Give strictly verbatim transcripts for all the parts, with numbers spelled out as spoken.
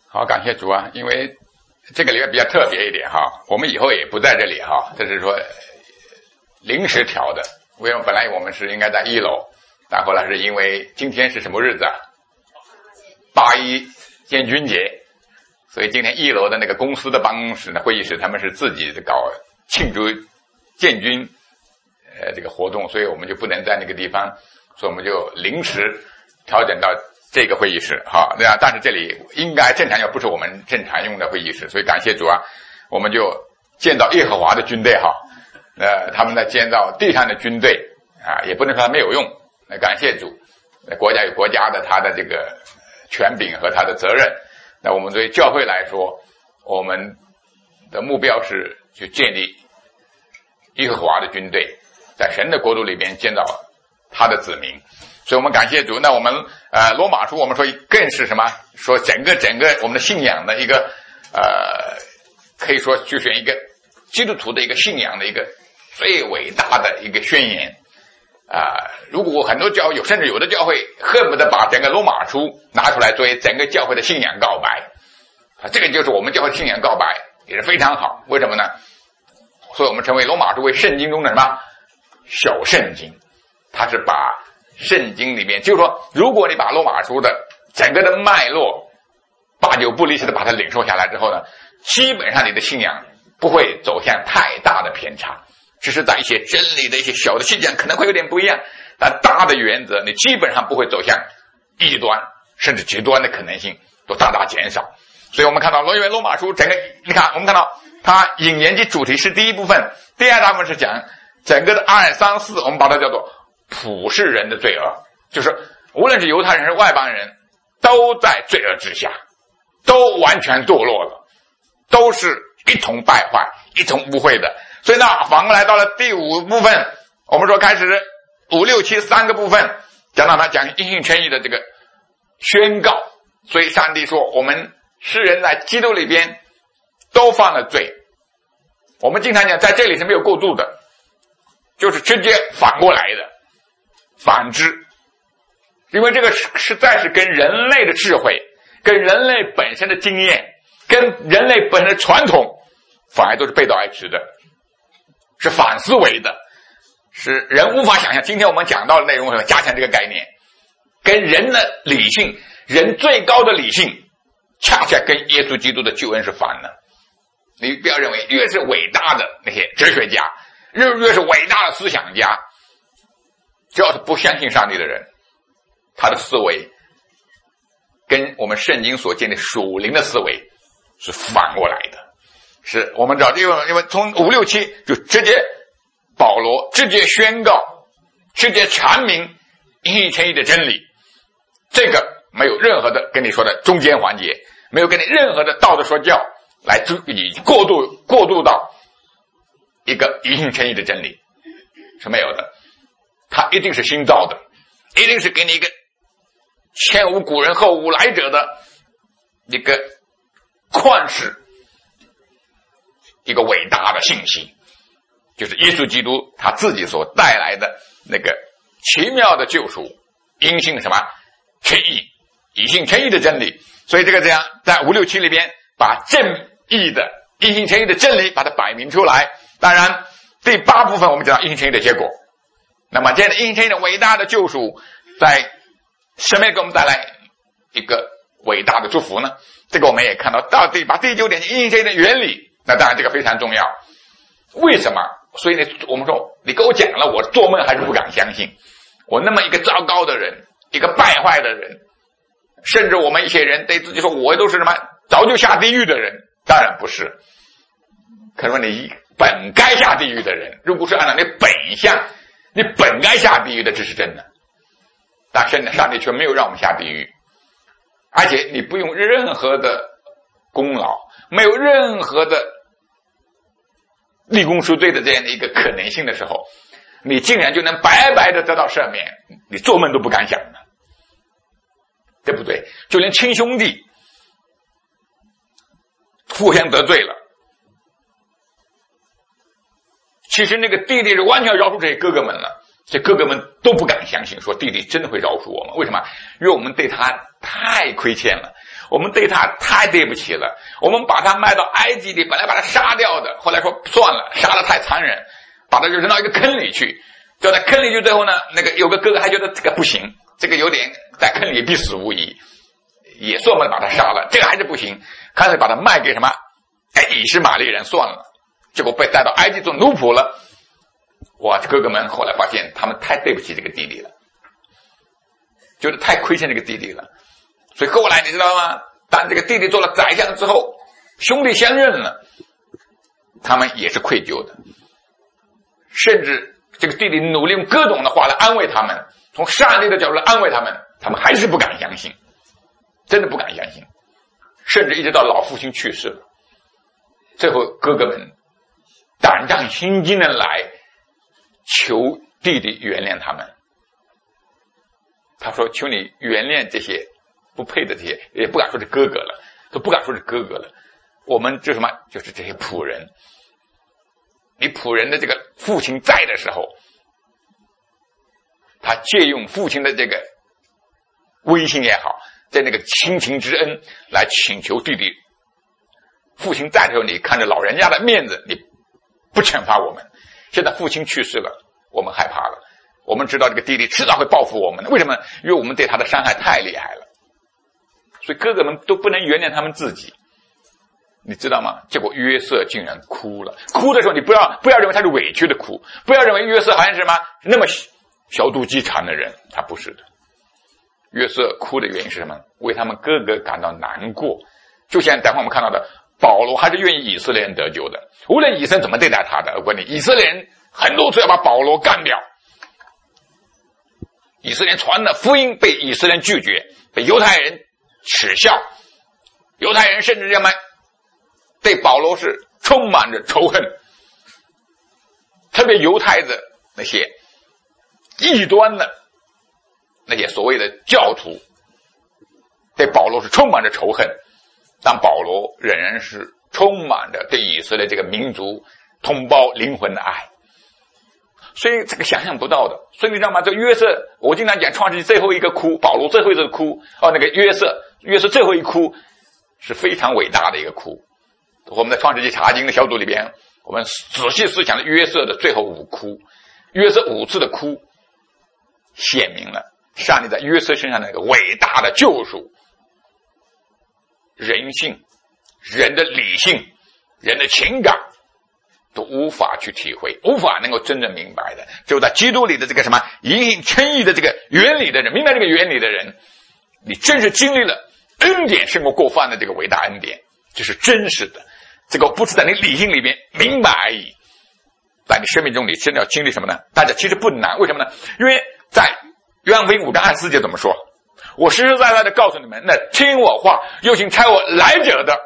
好，感谢主啊，因为这个礼拜比较特别一点哈，我们以后也不在这里哈，这是说临时调的。因为本来我们是应该在一楼，但后来是因为今天是什么日子啊？八一建军节，所以今天一楼的那个公司的办公室的会议室，他们是自己搞庆祝建军呃这个活动，所以我们就不能在那个地方，所以我们就临时调整到这个会议室哈，对啊，但是这里应该正常又不是我们正常用的会议室，所以感谢主啊，我们就见到耶和华的军队哈，呃，他们在建造地上的军队啊，也不能说它没有用，那感谢主，国家有国家的他的这个权柄和他的责任，那我们对教会来说，我们的目标是去建立耶和华的军队，在神的国度里边建造他的子民。所以我们感谢主。那我们呃罗马书我们说更是什么？说整个整个我们的信仰的一个呃，可以说就是一个基督徒的一个信仰的一个最伟大的一个宣言啊、呃！如果很多教会有，甚至有的教会恨不得把整个罗马书拿出来作为整个教会的信仰告白啊，这个就是我们教会的信仰告白，也是非常好。为什么呢？所以我们称为罗马书为圣经中的什么小圣经，它是把圣经里面，就是说，如果你把罗马书的整个的脉络八九不离十的把它领受下来之后呢，基本上你的信仰不会走向太大的偏差，只是在一些真理的一些小的细节可能会有点不一样，但大的原则你基本上不会走向异端甚至极端的可能性都大大减少。所以我们看到罗罗马书整个，你看我们看到它引言及主题是第一部分，第二大部分是讲整个的二三四，我们把它叫做普世人的罪恶，就是无论是犹太人还是外邦人都在罪恶之下，都完全堕落了，都是一同败坏一同污秽的。所以呢反过来到了第五部分，我们说开始五六七三个部分讲到他讲因信称义的这个宣告。所以上帝说我们世人在基督里边都犯了罪，我们经常讲在这里是没有过渡的，就是直接反过来的反之，因为这个实在是跟人类的智慧跟人类本身的经验跟人类本身的传统反而都是背道而驰的，是反思维的，是人无法想象。今天我们讲到的内容会加强这个概念，跟人的理性，人最高的理性恰恰跟耶稣基督的救恩是反的。你不要认为越是伟大的那些哲学家，越越是伟大的思想家，只要是不相信上帝的人，他的思维跟我们圣经所见的属灵的思维是反过来的。是我们知道，因为因为从五六七就直接保罗直接宣告，直接阐明因信称义的真理，这个没有任何的跟你说的中间环节，没有跟你任何的道德说教来以过渡过渡到一个因信称义的真理是没有的。它一定是新造的，一定是给你一个前无古人后无来者的一个旷世一个伟大的信息，就是耶稣基督他自己所带来的那个奇妙的救赎，因信什么称义，以信称义的真理。所以这个这样在五六七里边把正义的因信称义的真理把它摆明出来。当然第八部分我们讲到因信称义的结果，那么这样的因信称义的伟大的救赎在什么给我们带来一个伟大的祝福呢？这个我们也看到到底把第九点因信称义的原理，那当然这个非常重要。为什么？所以呢我们说你跟我讲了，我做梦还是不敢相信，我那么一个糟糕的人，一个败坏的人，甚至我们一些人对自己说我都是什么早就下地狱的人，当然不是。可是你本该下地狱的人，如果是按照你本相，你本该下地狱的，这是真的。但是上帝却没有让我们下地狱，而且你不用任何的功劳，没有任何的立功赎罪的这样的一个可能性的时候，你竟然就能白白的得到赦免，你做梦都不敢想的，对不对？就连亲兄弟互相得罪了，其实那个弟弟是完全饶恕这些哥哥们了，这哥哥们都不敢相信说弟弟真的会饶恕我们。为什么？因为我们对他太亏欠了， 我们对他太对不起了，我们把他卖到埃及里，本来把他杀掉的，后来说算了，杀得太残忍，把他就扔到一个坑里去，就在坑里去，最后呢，那个有个哥哥还觉得这个不行，这个有点在坑里必死无疑，也算不能把他杀了，这个还是不行，干脆把他卖给什么哎，以实玛利人算了，结果被带到埃及做奴仆了。哇，哥哥们后来发现他们太对不起这个弟弟了，觉得太亏欠这个弟弟了，所以后来你知道吗？当这个弟弟做了宰相之后，兄弟相认了，他们也是愧疚的，甚至这个弟弟努力用各种的话来安慰他们，从上帝的角度来安慰他们，他们还是不敢相信，真的不敢相信，甚至一直到老父亲去世了，最后哥哥们胆战心惊的来求弟弟原谅他们。他说求你原谅这些不配的这些，也不敢说是哥哥了，都不敢说是哥哥了，我们这什么就是这些仆人，你仆人的这个父亲在的时候，他借用父亲的这个威信也好，在那个亲情之恩来请求弟弟，父亲在的时候你看着老人家的面子，你不惩罚我们，现在父亲去世了，我们害怕了，我们知道这个弟弟迟早会报复我们的，为什么？因为我们对他的伤害太厉害了，所以哥哥们都不能原谅他们自己，你知道吗？结果约瑟竟然哭了，哭的时候你不要不要认为他是委屈的哭，不要认为约瑟好像是什么那么小肚鸡肠的人，他不是的。约瑟哭的原因是什么？为他们哥哥感到难过，就像待会我们看到的，保罗还是愿意以色列人得救的，无论以色列怎么对待他的，我问你，以色列人很多次要把保罗干掉，以色列人传的福音被以色列人拒绝，被犹太人耻笑，犹太人甚至这么对保罗是充满着仇恨，特别犹太的那些异端的那些所谓的教徒对保罗是充满着仇恨，但保罗仍然是充满着对以色列这个民族同胞灵魂的爱，所以这个想象不到的。所以你知道吗？这约瑟，我经常讲创世纪最后一个哭，保罗最后一个哭，哦，那个约瑟，约瑟最后一哭是非常伟大的一个哭。我们在创世纪查经的小组里边，我们仔细思想了约瑟的最后五哭，约瑟五次的哭，显明了上帝在约瑟身上的那个伟大的救赎。人性、人的理性、人的情感都无法去体会，无法能够真正明白的，只有在基督里的这个什么因信称义的这个原理的人，明白这个原理的人，你真是经历了恩典胜过过犯的这个伟大恩典，这是真实的，这个不是在你理性里面明白而已，在你生命中你真的要经历什么呢？大家其实不难，为什么呢？因为在约翰福音五章二十四节怎么说？我实实在在的告诉你们，那听我话又请差我来者的，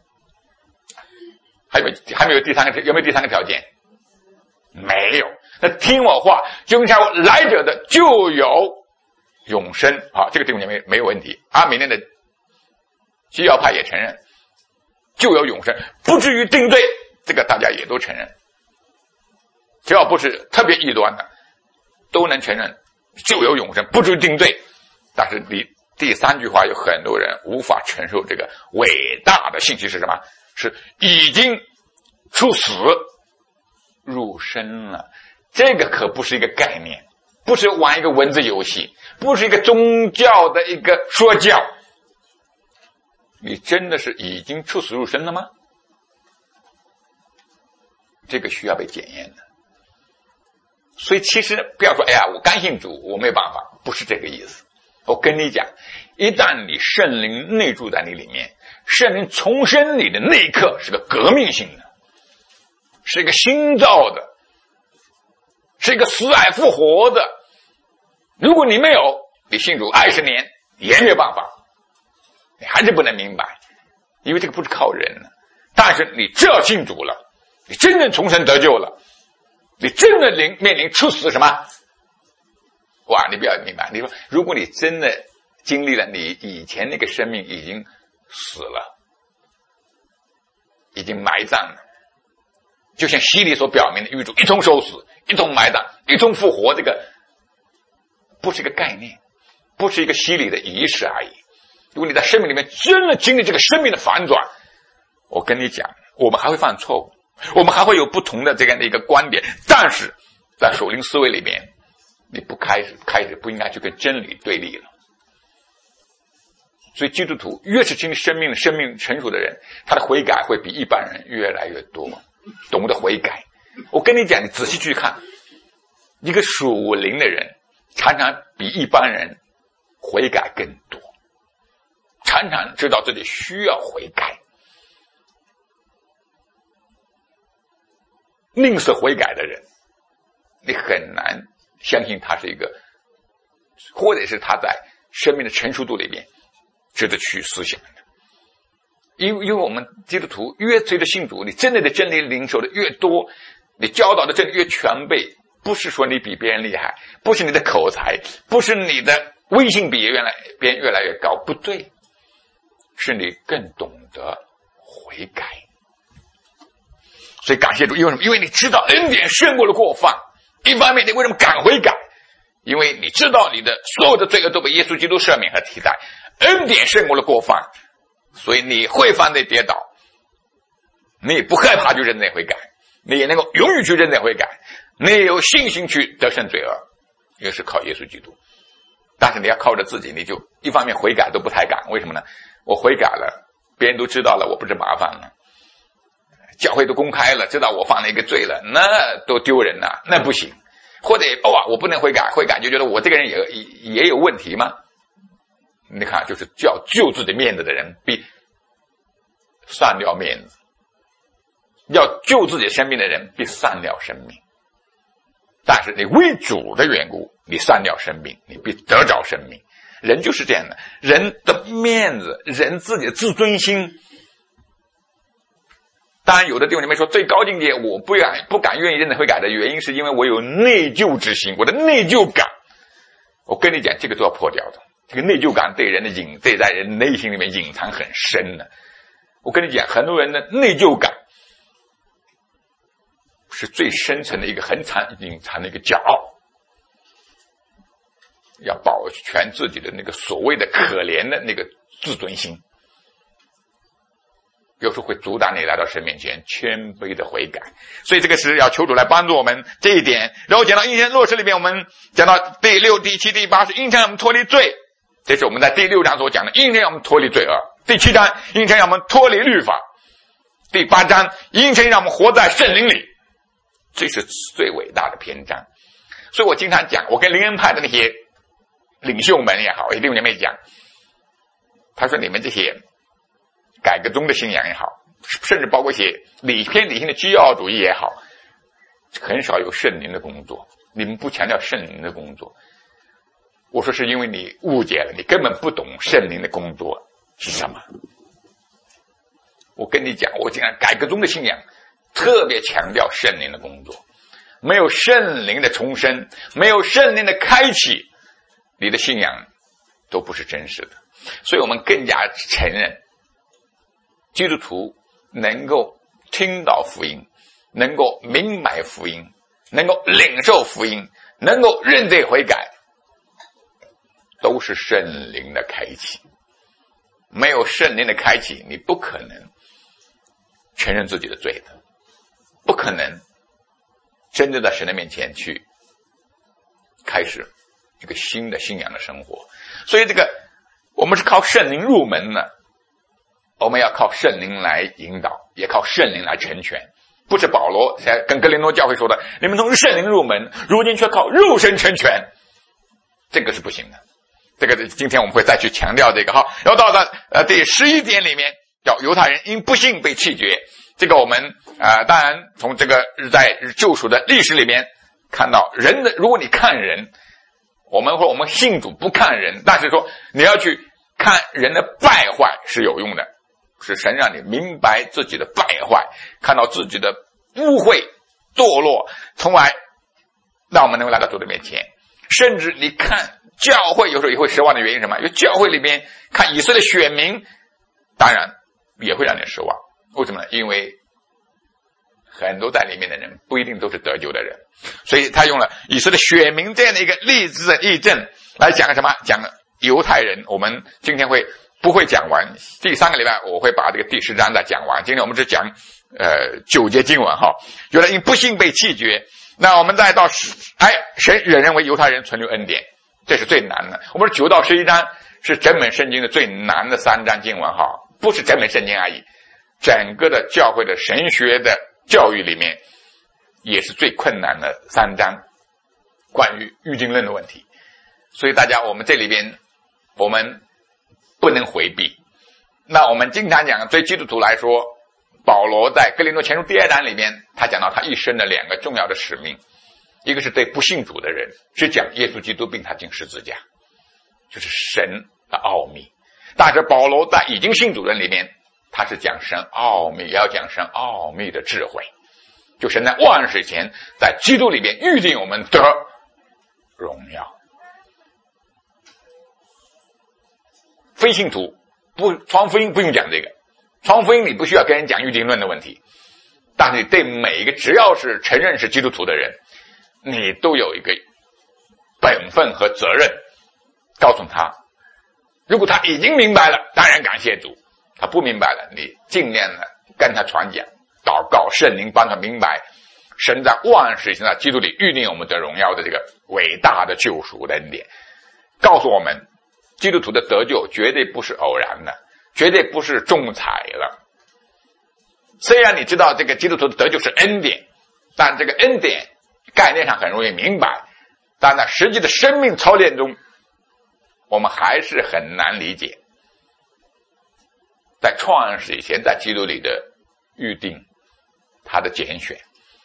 还有还没有第三个，有没有第三个条件？没有。那听我话又请差我来者的就有永生。好，这个地方没没有问题。阿美念的基要派也承认，就有永生，不至于定罪，这个大家也都承认。只要不是特别异端的，都能承认就有永生，不至于定罪。但是你第三句话有很多人无法承受，这个伟大的信息是什么？是已经出死入生了。这个可不是一个概念，不是玩一个文字游戏，不是一个宗教的一个说教。你真的是已经出死入生了吗？这个需要被检验的。所以其实不要说哎呀我刚信主我没有办法，不是这个意思。我跟你讲，一旦你圣灵内住在你里面，圣灵重生你的那一刻是个革命性的，是一个新造的，是一个死而复活的。如果你没有，你信主二十年也没有办法，你还是不能明白，因为这个不是靠人的。但是你只要信主了，你真正重生得救了，你真的临面临处死什么？哇，你不要明白，你说如果你真的经历了你以前那个生命已经死了，已经埋葬了，就像洗礼所表明的，与主一同受死，一同埋葬，一同复活，这个不是一个概念，不是一个洗礼的仪式而已。 如果你在生命里面真的经历这个生命的反转，我跟你讲，我们还会犯错误，我们还会有不同的这样的一个观点，但是在属灵思维里面，你不开始开始不应该去跟真理对立了。所以基督徒越是经历生命生命成熟的人，他的悔改会比一般人越来越多，懂得悔改。我跟你讲，你仔细去看，一个属灵的人常常比一般人悔改更多，常常知道自己需要悔改。吝啬悔改的人，你很难相信他是一个，或者是他在生命的成熟度里面值得去思想的。因为因为我们基督徒越随着信主，你真正的真理领受的越多，你教导的真理越全备，不是说你比别人厉害，不是你的口才，不是你的威信比原来别人越来越高，不对，是你更懂得悔改。所以感谢主，因为什么？因为你知道恩典胜过了过犯。一方面你为什么敢悔改？因为你知道你的所有的罪恶都被耶稣基督赦免和替代，恩典胜过了过犯，所以你会犯罪跌倒，你也不害怕去认罪悔改，你也能够勇于去认罪悔改，你也有信心去得胜罪恶，也是靠耶稣基督。但是你要靠着自己，你就一方面悔改都不太敢，为什么呢？我悔改了，别人都知道了，我不是麻烦了，教会都公开了，知道我犯了一个罪了，那都丢人了，那不行。或者哦啊，我不能悔改，悔改就觉得我这个人也也有问题吗？你看，就是叫救自己面子的人比散掉面子，要救自己生命的人比散掉生命。但是你为主的缘故，你散掉生命，你必得着生命。人就是这样的，人的面子，人自己的自尊心。当然有的弟兄姊妹说，最高境界我不敢不敢愿意认罪悔改的原因是因为我有内疚之心，我的内疚感。我跟你讲，这个都要破掉的。这个内疚感对人的隐对在人内心里面隐藏很深的。我跟你讲，很多人的内疚感是最深层的一个很惨隐藏的一个骄傲，要保全自己的那个所谓的可怜的那个自尊心，有时候会阻挡你来到神面前谦卑的悔改。所以这个是要求主来帮助我们这一点。然后讲到应承落实里面，我们讲到第六、第七、第八是应承让我们脱离罪，这是我们在第六章所讲的，应承让我们脱离罪恶。第七章应承让我们脱离律法，第八章应承让我们活在圣灵里，这是最伟大的篇章。所以我经常讲，我跟灵恩派的那些领袖们也好，也跟你们讲，他说你们这些改革宗的信仰也好，甚至包括一些理偏理性的基要主义也好，很少有圣灵的工作，你们不强调圣灵的工作。我说是因为你误解了，你根本不懂圣灵的工作是什么。我跟你讲，我经常改革宗的信仰特别强调圣灵的工作，没有圣灵的重生，没有圣灵的开启，你的信仰都不是真实的。所以我们更加承认基督徒能够听到福音，能够明白福音，能够领受福音，能够认罪悔改，都是圣灵的开启。没有圣灵的开启，你不可能承认自己的罪的，不可能真正在神的面前去开始一个新的信仰的生活。所以这个我们是靠圣灵入门的，我们要靠圣灵来引导，也靠圣灵来成全。不是保罗跟哥林多教会说的，你们从圣灵入门，如今却靠肉身成全，这个是不行的。这个今天我们会再去强调这个哈。然后到了呃第十一点里面，叫犹太人因不信被弃绝。这个我们呃当然从这个在救赎的历史里面看到，人的如果你看人，我们或我们信主不看人，但是说你要去看人的败坏是有用的，是神让你明白自己的败坏，看到自己的污秽堕落，从而让我们能够来到主的面前。甚至你看教会有时候也会失望的原因是什么？因为教会里边看以色列选民，当然也会让你失望。为什么呢？因为很多在里面的人不一定都是得救的人，所以他用了以色列选民这样的一个例子的例证来讲什么？讲犹太人。我们今天会不会讲完，第三个礼拜我会把这个第十章再讲完。今天我们只讲呃九节经文哈，原来因不信被弃绝。那我们再到十，哎，神仍然为犹太人存留恩典，这是最难的。我们说九到十一章是整本圣经的最难的三章经文哈，不是整本圣经而已，整个的教会的神学的教育里面也是最困难的三章，关于预定论的问题。所以大家我们这里边我们不能回避。那我们经常讲，对基督徒来说，保罗在哥林多前书第二章里面，他讲到他一生的两个重要的使命，一个是对不信主的人，是讲耶稣基督并他进十字架，就是神的奥秘。但是保罗在已经信主人里面，他是讲神奥秘，也要讲神奥秘的智慧，就神在万世前在基督里面预定我们得荣耀。非信徒不传福音不用讲这个，传福音你不需要跟人讲预定论的问题，但是你对每一个只要是承认是基督徒的人，你都有一个本分和责任，告诉他，如果他已经明白了，当然感谢主；他不明白了，你尽量的跟他传讲，祷告圣灵帮他明白，神在万世在基督里预定我们的荣耀的这个伟大的救赎的恩典，告诉我们基督徒的得救绝对不是偶然的，绝对不是中彩了。虽然你知道这个基督徒的得救是恩典，但这个恩典概念上很容易明白，但在实际的生命操练中，我们还是很难理解。在创世以前，在基督里的预定，他的拣选，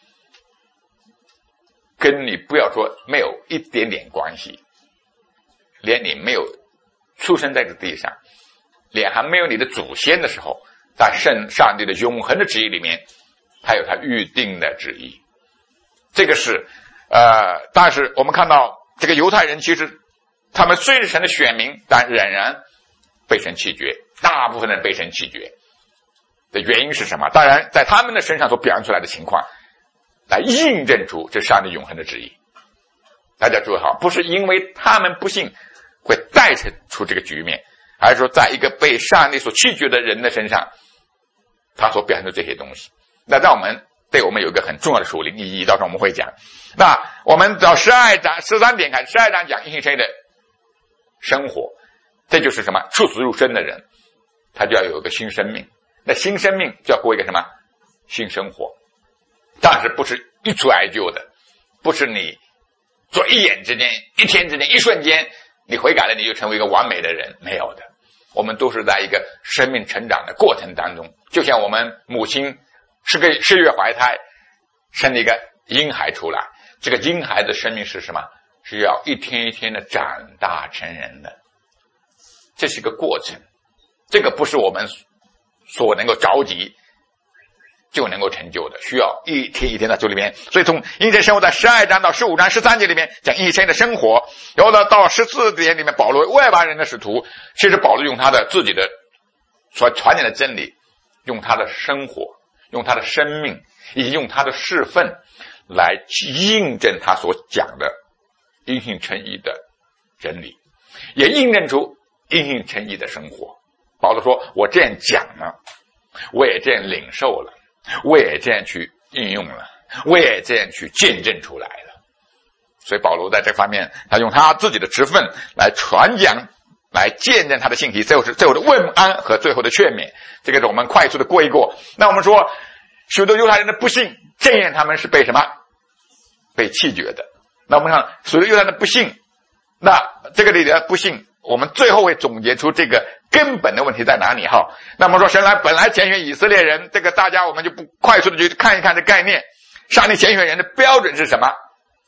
跟你不要说没有一点点关系，连你没有出生在这地上，连还没有你的祖先的时候，在圣上帝的永恒的旨意里面，他有他预定的旨意。这个是呃，但是我们看到这个犹太人，其实他们虽是神的选民，但仍然被神弃绝，大部分人被神弃绝的原因是什么？当然在他们的身上所表现出来的情况来印证出这上帝永恒的旨意。大家注意好，不是因为他们不信会带出这个局面，而是说在一个被上帝所弃绝的人的身上，他所表现的这些东西，那让我们对我们有一个很重要的属灵意义，到时候我们会讲。那我们到十二章十三点开始，十二章讲因信称义的生活，这就是什么？出死入生的人，他就要有一个新生命，那新生命就要过一个什么？新生活。但是不是一蹴而就的，不是你做一眼之间一天之间一瞬间你悔改了你就成为一个完美的人，没有的。我们都是在一个生命成长的过程当中，就像我们母亲是个十月怀胎生了一个婴孩出来，这个婴孩的生命是什么？是要一天一天的长大成人的，这是一个过程，这个不是我们所能够着急就能够成就的，需要一天一天的做里面。所以从因信生活在十二章到十五章十三节里面讲因信的生活，然后呢到十四节里面保罗外邦人的使徒，其实保罗用他的自己的所传讲的真理，用他的生活，用他的生命，以及用他的侍奉来印证他所讲的因信称义的真理，也印证出因信称义的生活。保罗说，我这样讲呢，我也这样领受了，我也这样去应用了，我也这样去见证出来了。所以保罗在这方面，他用他自己的职分来传讲，来见证他的信息，最后是最后的问安和最后的劝勉。这个是我们快速的过一过。那我们说许多犹太人的不信，正因他们是被什么？被弃绝的。那我们看许多犹太人的不信，那这个里的不信，我们最后会总结出这个根本的问题在哪里哈？那么说神来本来拣选以色列人，这个大家我们就不快速的去看一看这概念。上帝拣选人的标准是什么？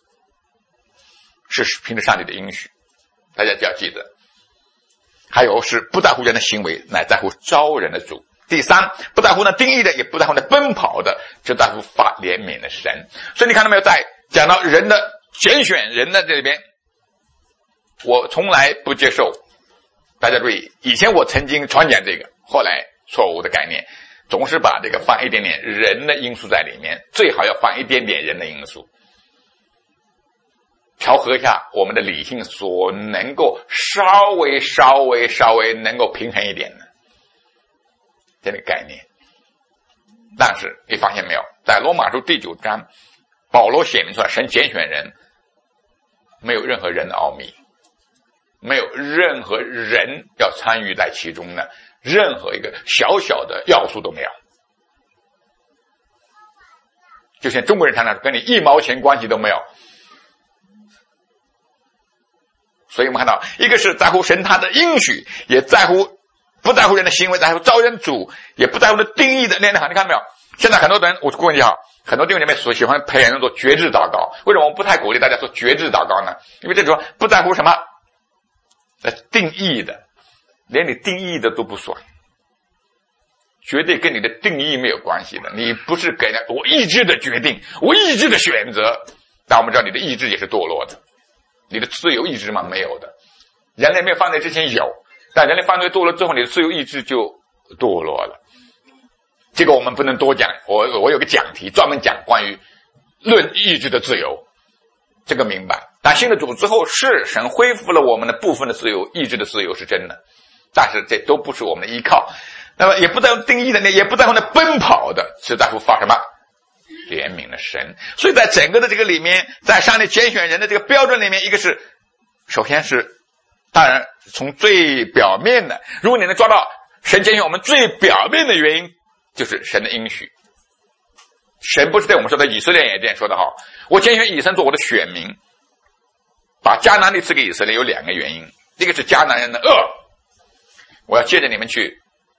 是凭着上帝的应许，大家就要记得。还有是不在乎人的行为，乃在乎招人的主。第三，不在乎那定义的，也不在乎那奔跑的，只在乎发怜悯的神。所以你看到没有，在讲到人的拣选人的这里边，我从来不接受，大家注意，以前我曾经传讲这个，后来错误的概念，总是把这个放一点点人的因素在里面，最好要放一点点人的因素。 调和一下我们的理性所能够稍微稍微稍微能够平衡一点的这个概念。但是你发现没有，在罗马书第九章，保罗显明出来神拣选人没有任何人的奥秘，没有任何人要参与在其中的任何一个小小的要素都没有。就像中国人常常说跟你一毛钱关系都没有。所以我们看到，一个是在乎神他的应许，也在乎不在乎人的行为，在乎招人主，也不在乎的定义的那好，你看到没有？现在很多人，我问你哈，很多弟兄姐妹所喜欢培养人做觉知祷告，为什么我们不太鼓励大家做觉知祷告呢？因为这种不在乎什么呃定义的，连你定义的都不算，绝对跟你的定义没有关系的。你不是给了我意志的决定，我意志的选择，但我们知道你的意志也是堕落的，你的自由意志嘛没有的。人类没有犯罪之前有，但人类犯罪堕落之后，你的自由意志就堕落了。这个我们不能多讲，我我有个讲题专门讲关于论意志的自由，这个明白。但信了主之后，是神恢复了我们的部分的自由，意志的自由是真的，但是这都不是我们的依靠。那么也不在乎定义的，也不在乎那奔跑的，是在乎发什么怜悯的神。所以在整个的这个里面，在上帝拣选人的这个标准里面，一个是首先是当然从最表面的，如果你能抓到神拣选我们最表面的原因，就是神的应许。神不是对我们说的，以色列也这样说的好，我拣选以色列做我的选民，把迦南地赐给以色列有两个原因，一个是迦南人的恶，我要借着你们去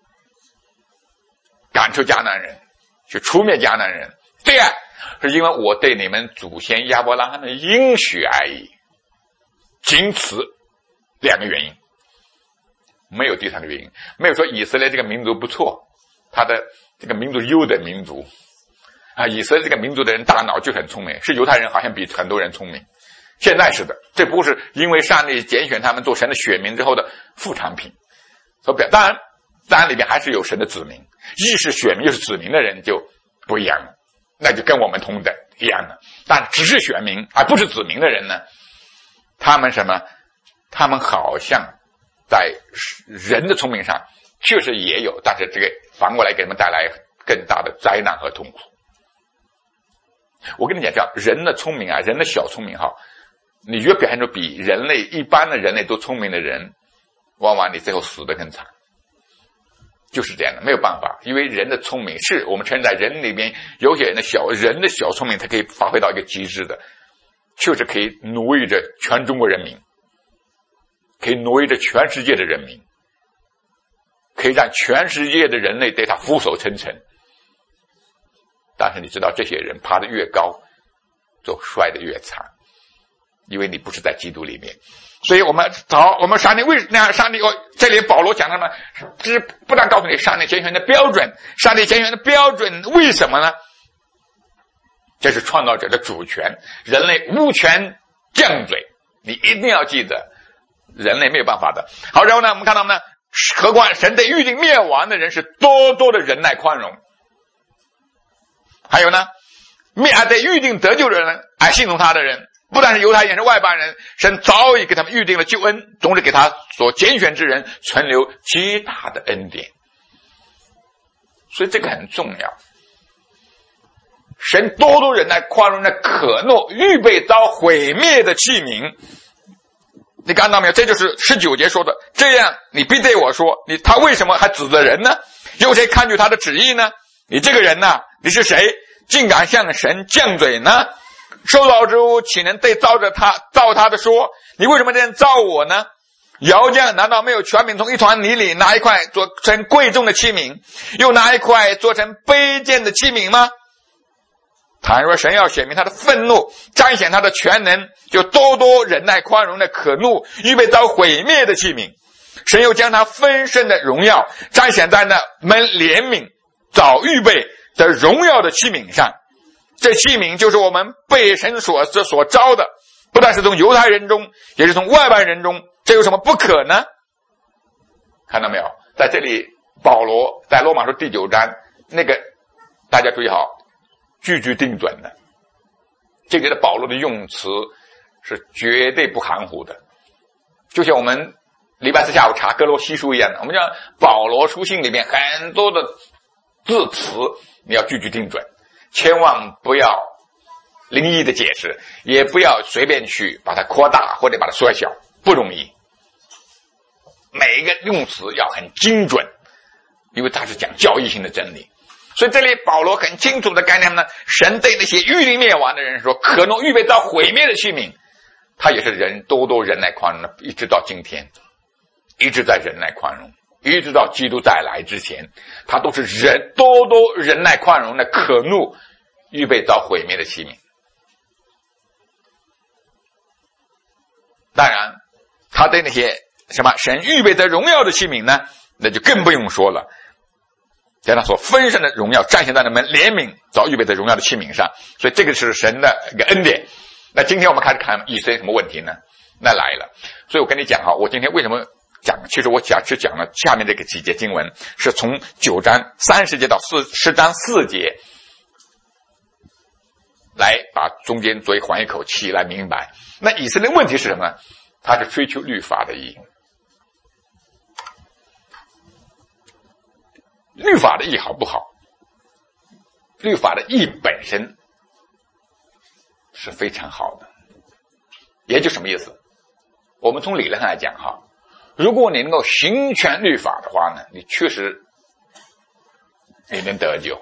赶出迦南人，去除灭迦南人。第二是因为我对你们祖先亚伯拉罕的应许而已，仅此两个原因，没有第三个原因。没有说以色列这个民族不错，他的这个民族优等民族啊，以色列这个民族的人大脑就很聪明，是犹太人好像比很多人聪明，现在是的，这不是因为上帝拣选他们做神的选民之后的副产品。所以当然当然里面还是有神的子民，既是选民又是子民的人就不一样了，那就跟我们同等一样的。但只是选民而不是子民的人呢，他们什么他们好像在人的聪明上确实也有，但是这个反过来给他们带来更大的灾难和痛苦。我跟你讲，这样人的聪明啊，人的小聪明哈，你越表现出比人类一般的人类都聪明的人，往往你最后死得更惨。就是这样的，没有办法，因为人的聪明是我们承认在人里面有些人的小人的小聪明，它可以发挥到一个极致的，确实可以奴役着全中国人民，可以奴役着全世界的人民，可以让全世界的人类对他俯首称臣。但是你知道，这些人爬得越高，就摔得越惨，因为你不是在基督里面。所以我们好，我们上帝为那样，上帝哦，这里保罗讲什么？这是不但告诉你上帝拣选的标准，上帝拣选的标准为什么呢？这是创造者的主权，人类无权犟嘴，你一定要记得，人类没有办法的。好，然后呢，我们看到呢，何况神对预定灭亡的人是多多的忍耐宽容。还有呢，灭还对预定得救的人，而信从他的人，不但是犹太人，也是外邦人，神早已给他们预定了救恩，总是给他所拣选之人存留极大的恩典。所以这个很重要。神多多忍耐宽容的可诺，预备遭毁灭的器皿。你看到没有？这就是十九节说的，这样你必对我说，你他为什么还指责人呢？有谁看据他的旨意呢？你这个人呐、啊，你是谁，竟敢向神犟嘴呢？受造之物岂能对照着他照他的说，你为什么这样照我呢？窑匠难道没有权柄从一团泥里拿一块做成贵重的器皿，又拿一块做成卑贱的器皿吗？倘若神要显明他的愤怒，彰显他的全能，就多多忍耐宽容的可怒，预备遭毁灭的器皿。神又将他丰盛的荣耀彰显在那门怜悯早预备的荣耀的器皿上。这器皿就是我们被神所所招的，不但是从犹太人中，也是从外邦人中，这有什么不可呢？看到没有？在这里保罗在罗马书第九章那个，大家注意好，句句定准的。这里的保罗的用词是绝对不含糊的。就像我们礼拜四下午查哥罗西书一样的，我们讲保罗书信里面很多的字词你要句句精准，千万不要灵异的解释，也不要随便去把它扩大或者把它缩小，不容易。每一个用词要很精准，因为它是讲教义性的真理。所以这里保罗很清楚的概念呢，神对那些预定灭亡的人说，可能预备到毁灭的器皿，他也是人多多忍耐宽容的，一直到今天，一直在忍耐宽容，一直到基督再来之前，他都是人多多忍耐宽容的，可怒预备到毁灭的器皿。当然他对那些什么神预备的荣耀的器皿呢，那就更不用说了，将他所丰盛的荣耀彰显在你们怜悯早预备的荣耀的器皿上。所以这个是神的一个恩典。那今天我们开始看以色列什么问题呢？那来了，所以我跟你讲哈，我今天为什么讲，其实我讲只讲了下面这个几节经文，是从九章三十节到四十章四节来把中间作为缓一口气来明白。那以色列问题是什么呢？他是追求律法的义。律法的义好不好？律法的义本身是非常好的。也就什么意思？我们从理论上来讲哈，如果你能够行全律法的话呢，你确实你能得救。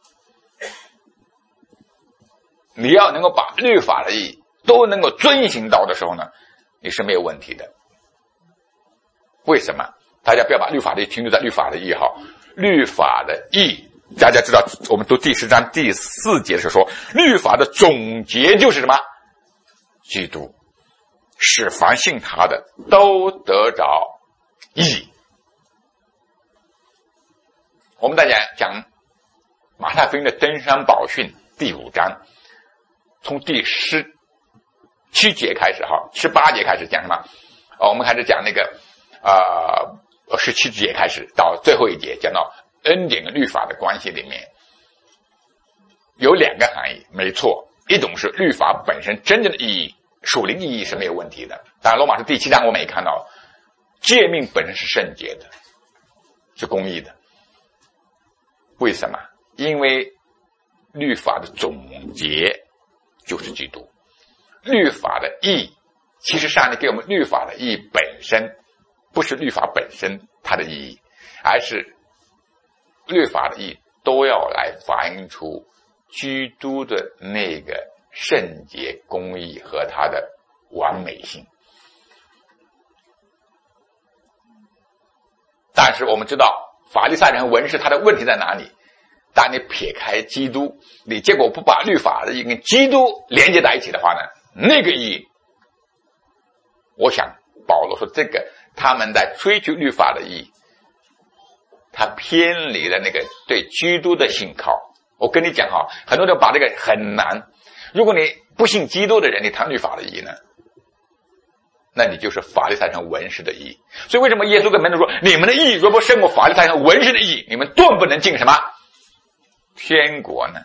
你要能够把律法的义都能够遵行到的时候呢，你是没有问题的。为什么？大家不要把律法的义停留在律法的义哈。律法的义，大家知道我们读第十章第四节的时候说，律法的总结就是什么？基督，使凡信他的都得着义。我们大家讲马太福音的登山宝训第五章，从第十七节开始哈，十八节开始讲什么？哦，我们开始讲那个呃十七节开始到最后一节，讲到恩典跟律法的关系里面有两个含义，没错，一种是律法本身真正的意义，属灵意义是没有问题的。当然罗马书第七章我们也看到，诫命本身是圣洁的，是公义的。为什么？因为律法的总结就是基督。律法的义，其实上帝给我们律法的义本身不是律法本身它的意义，而是律法的义都要来反映出基督的那个圣洁公义和它的完美性。但是我们知道法利赛人文士他的问题在哪里？当你撇开基督，你结果不把律法的义跟基督连接在一起的话呢，那个义，我想保罗说这个他们在追求律法的义，他偏离了那个对基督的信靠。我跟你讲哈，很多人把这个很难，如果你不信基督的人，你谈律法的义呢，那你就是法利赛人文士的义。所以为什么耶稣跟门徒说，你们的义若不胜过法利赛人文士的义，你们顿不能进什么天国呢？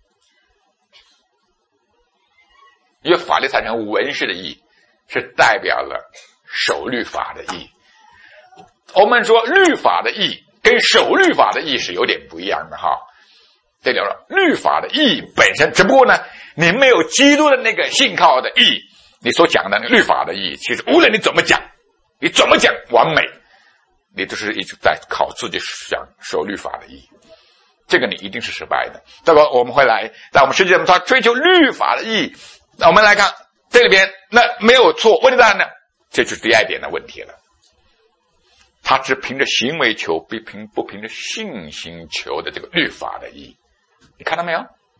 因为法利赛人文士的义是代表了守律法的义。我们说律法的义跟守律法的义是有点不一样的哈。对了，律法的义本身，只不过呢，你没有基督的那个信靠的义，你所讲的那个律法的义，其实无论你怎么讲，你怎么讲完美，你都是一直在靠自己想守律法的义，这个你一定是失败的。这个我们会来，在我们实际上他追求律法的义，那我们来看这里边，那没有错，问题在哪呢？这就是第二点的问题了。他只凭着行为求，不凭不凭着信心求的这个律法的义，你看到没有？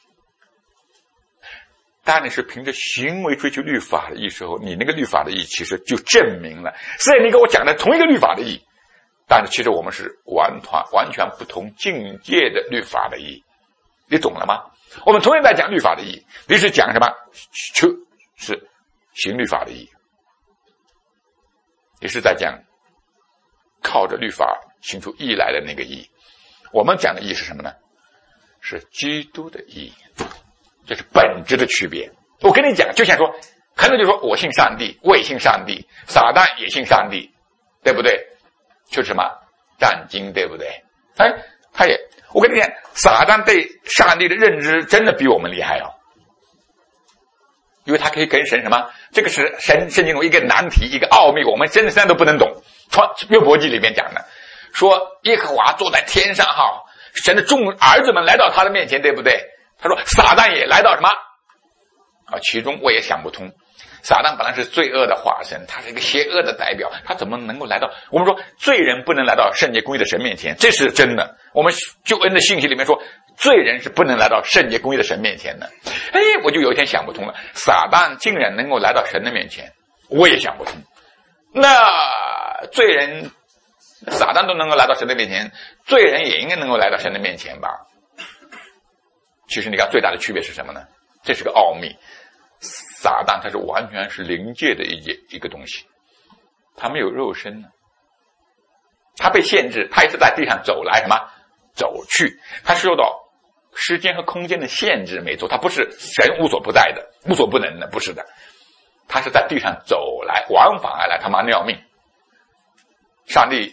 当你是凭着行为追求律法的义时候，你那个律法的义其实就证明了，虽然你跟我讲的同一个律法的义，但是其实我们是完全完全不同境界的律法的义，你懂了吗？我们同样在讲律法的义，你是讲什么？求是行律法的义，你是在讲靠着律法行出义来的那个义。我们讲的义是什么呢？是基督的义，这是本质的区别。我跟你讲，就像说很多就说我信上帝，我也信上帝，撒旦也信上帝，对不对？就是什么战经，对不对？哎，他也，我跟你讲，撒旦对上帝的认知真的比我们厉害哦，因为他可以跟神什么，这个是神圣经中一个难题，一个奥秘，我们真的现在都不能懂。创约伯记里面讲的，说耶和华坐在天上哈，神的众儿子们来到他的面前，对不对？他说撒旦也来到什么啊？其中我也想不通，撒旦本来是罪恶的化身，他是一个邪恶的代表，他怎么能够来到？我们说罪人不能来到圣洁公义的神面前，这是真的。我们救恩的信息里面说，罪人是不能来到圣洁公义的神面前的。哎，我就有一天想不通了，撒旦竟然能够来到神的面前，我也想不通。那罪人撒旦都能够来到神的面前，罪人也应该能够来到神的面前吧？其实你看最大的区别是什么呢？这是个奥秘。撒旦它是完全是灵界的一一个东西，他没有肉身呢，他被限制，他一直在地上走来什么走去，他是受到时间和空间的限制，没错，他不是神无所不在的，无所不能的，不是的，他是在地上走来，往返而来，他忙得要命。上帝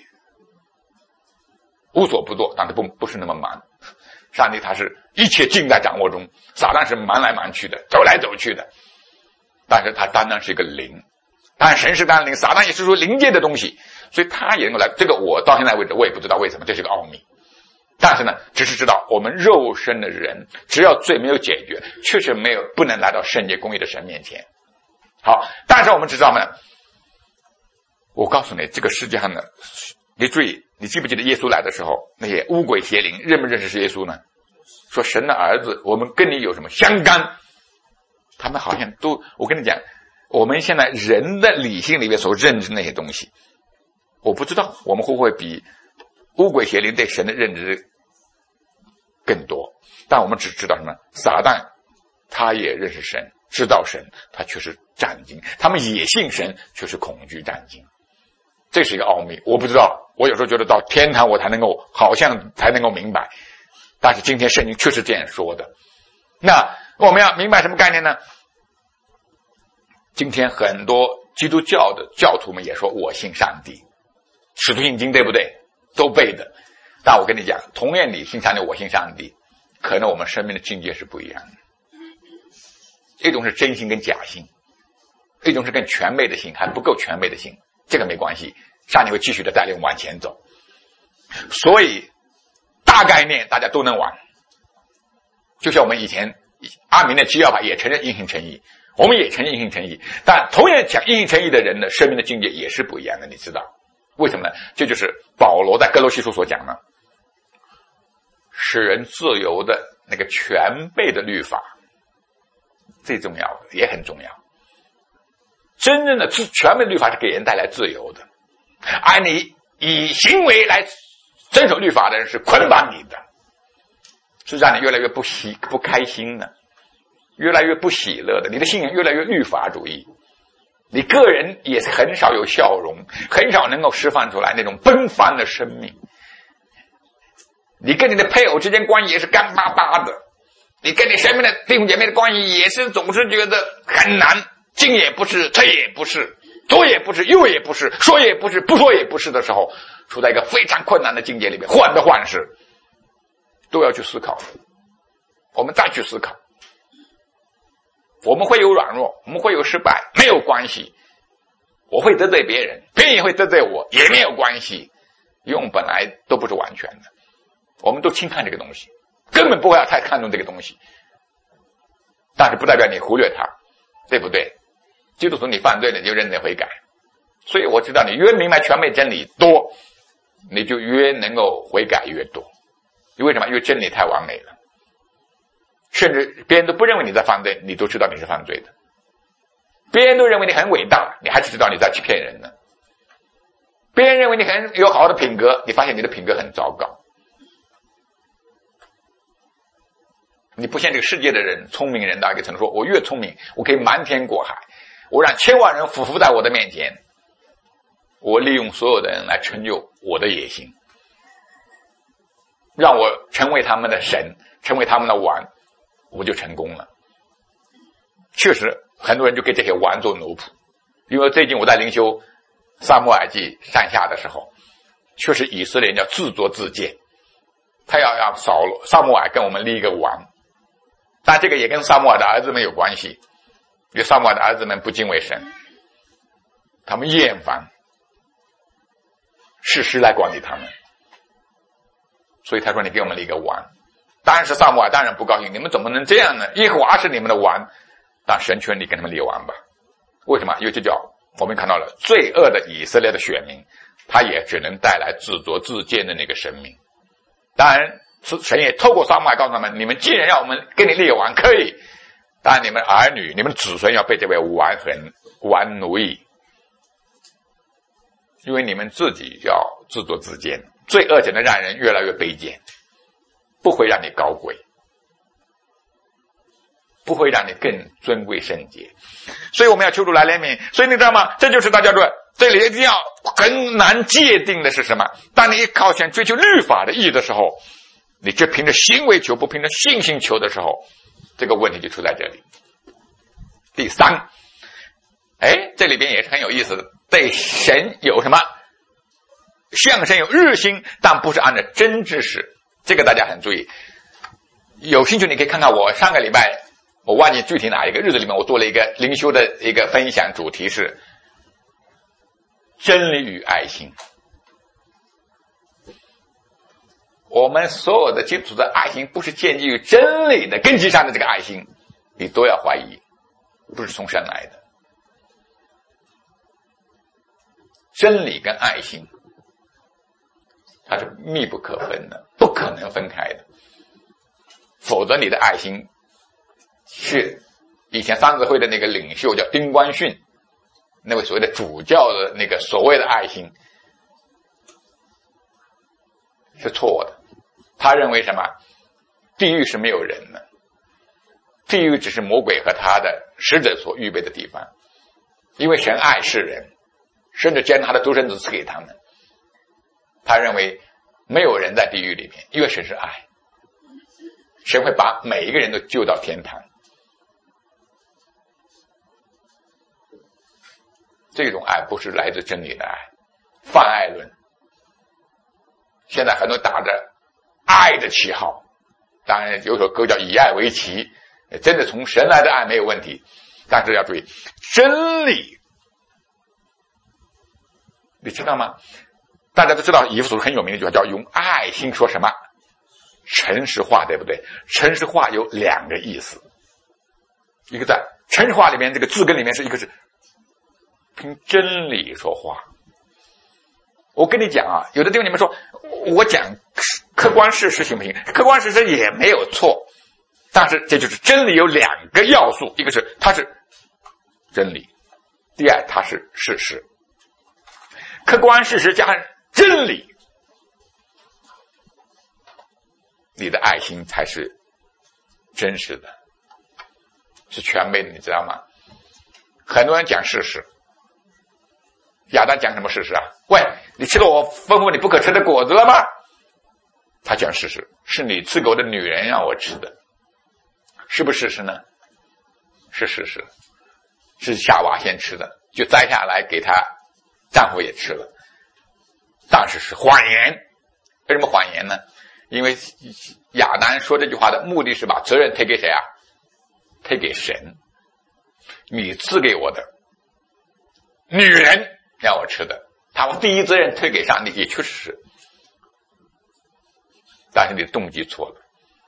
无所不做，但是不不是那么忙，上帝他是一切尽在掌握中，撒旦是忙来忙去的，走来走去的，但是他单单是一个灵，当然神是单单灵，撒旦也是说灵界的东西，所以他也能够来。这个我到现在为止我也不知道为什么，这是个奥秘。但是呢，只是知道我们肉身的人，只要罪没有解决，确实没有不能来到圣洁公义的神面前。好，但是我们知道呢，我告诉你，这个世界上呢，你注意，你记不记得耶稣来的时候，那些污鬼邪灵认不认识是耶稣呢？说神的儿子，我们跟你有什么相干？他们好像都，我跟你讲，我们现在人的理性里面所认知那些东西，我不知道我们会不会比污鬼邪灵对神的认知更多，但我们只知道什么？撒旦他也认识神，知道神，他却是战惊，他们也信神，却是恐惧战惊。这是一个奥秘，我不知道，我有时候觉得到天堂我才能够，好像才能够明白，但是今天圣经确实这样说的。那我们要明白什么概念呢？今天很多基督教的教徒们也说我信上帝，使徒信经对不对？都背的。但我跟你讲，同样你信上帝，我信上帝，可能我们生命的境界是不一样的。一种是真信跟假信，一种是更全备的信，还不够全备的信，这个没关系，上帝会继续的带领往前走。所以大概念大家都能玩，就像我们以前阿明的基要法也承认因信称义，我们也承认因信称义，但同样讲因信称义的人的生命的境界也是不一样的，你知道为什么呢？这就是保罗在哥罗西书所讲的，使人自由的那个全备的律法，最重要的也很重要。真正的全备律法是给人带来自由的，而你以行为来遵守律法的人是捆绑你的，是让你越来越不喜不开心的，越来越不喜乐的，你的信仰越来越律法主义，你个人也是很少有笑容，很少能够释放出来那种奔放的生命。你跟你的配偶之间关系也是干巴巴的，你跟你身边的弟兄姐妹的关系也是总是觉得很难，进也不是，退也不是，左也不是，右也不是，说也不是，不说也不是的时候，处在一个非常困难的境界里面，患得患失，都要去思考。我们再去思考，我们会有软弱，我们会有失败，没有关系。我会得罪别人，别人也会得罪我，也没有关系，因为我们本来都不是完全的，我们都轻看这个东西，根本不会要太看重这个东西。但是不代表你忽略它，对不对？基督徒你犯罪了，你就认罪悔改。所以我知道你越明白全备真理多，你就越能够悔改越多。因为什么？因为真理太完美了，甚至别人都不认为你在犯罪，你都知道你是犯罪的。别人都认为你很伟大，你还是知道你在欺骗人呢。别人认为你很有好的品格，你发现你的品格很糟糕。你不像这个世界的人，聪明人到一个程度说，我越聪明，我可以瞒天过海，我让千万人俯伏在我的面前，我利用所有的人来成就我的野心，让我成为他们的神，成为他们的王，我就成功了。确实很多人就给这些丸做奴仆。因为最近我在灵修撒母耳记上下的时候，确实以色列人要自作自荐，他要让扫罗撒母耳跟我们立一个王，但这个也跟撒母耳的儿子们有关系，因为撒母耳的儿子们不敬畏神，他们厌烦士师来管理他们，所以他说你给我们立一个王。当时撒母耳当然不高兴，你们怎么能这样呢？耶和华是你们的王，但神劝你跟他们立王吧。为什么？因为这叫我们看到了罪恶的以色列的选民，他也只能带来自作自荐的那个生命。当然神也透过撒母耳告诉他们，你们既然让我们给你立王可以，但你们儿女你们的子孙要被这位王很王奴役，因为你们自己要自作自荐，罪恶只能让人越来越卑贱，不会让你高贵，不会让你更尊贵圣洁。所以我们要求主来怜悯。所以你知道吗？这就是大家说这里一定要很难界定的是什么？当你靠前追求律法的义的时候，你只凭着行为求，不凭着信心求的时候，这个问题就出在这里。第三，哎，这里边也是很有意思的，对神有什么？向神有热心，但不是按照真知识。这个大家很注意。有兴趣你可以看看我上个礼拜，我忘记具体哪一个日子里面，我做了一个灵修的一个分享，主题是真理与爱心。我们所有的基础的爱心不是建基于真理的根基上的这个爱心，你都要怀疑不是从神来的。真理跟爱心它是密不可分的，不可能分开的，否则你的爱心是以前三字会的那个领袖叫丁关训，那位所谓的主教的那个所谓的爱心是错的。他认为什么？地狱是没有人的，地狱只是魔鬼和他的使者所预备的地方，因为神爱世人，甚至将他的独生子赐给他们。他认为没有人在地狱里面，因为神是爱，神会把每一个人都救到天堂。这种爱不是来自真理的爱，泛爱论。现在很多打着爱的旗号，当然有首歌叫以爱为旗，真的从神来的爱没有问题，但是要注意真理。你知道吗？大家都知道以弗所很有名的一句话叫用爱心说什么？诚实话，对不对？诚实话有两个意思，一个在诚实话里面这个字根里面是一个是凭真理说话。我跟你讲啊，有的地方你们说我讲客观事实行不行？客观事实也没有错，但是这就是真理有两个要素，一个是它是真理，第二它是事实。客观事实加上真理，你的爱心才是真实的，是全备的，你知道吗？很多人讲事实，亚当讲什么事实啊？喂，你吃了我吩咐你不可吃的果子了吗？他讲事实，是你赐给我的女人让我吃的，是不是事实呢？是事实，是夏娃先吃的，就摘下来给他丈夫也吃了，但是是谎言。为什么谎言呢？因为亚当说这句话的目的是把责任推给谁啊？推给神。你赐给我的女人让我吃的，他把第一责任推给上帝，也确实是，但是你的动机错了。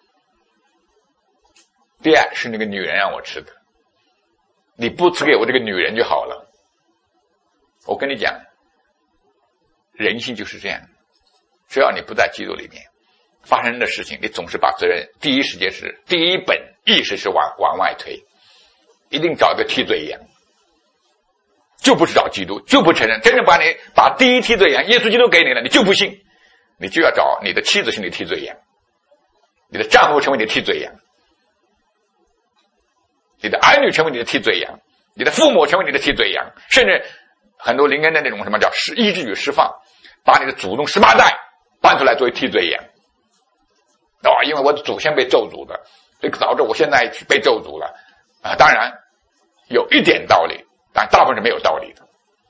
第二是那个女人让我吃的，你不赐给我这个女人就好了。我跟你讲，人性就是这样，只要你不在基督里面，发生的事情你总是把责任第一时间是第一本意识是往往外推，一定找一个替罪羊，就不是找基督，就不承认，真正把你把第一替罪羊耶稣基督给你了，你就不信，你就要找你的妻子是你的替罪羊，你的丈夫成为你的替罪羊，你的儿女成为你的替罪羊，你的父母成为你的替罪羊，甚至很多灵恩的那种什么叫医治与释放，把你的祖宗十八代搬出来作为替罪羊。哦，因为我的祖先被咒诅的，所以导致我现在被咒诅了啊！当然， 有一点道理，但大部分是没有道理的。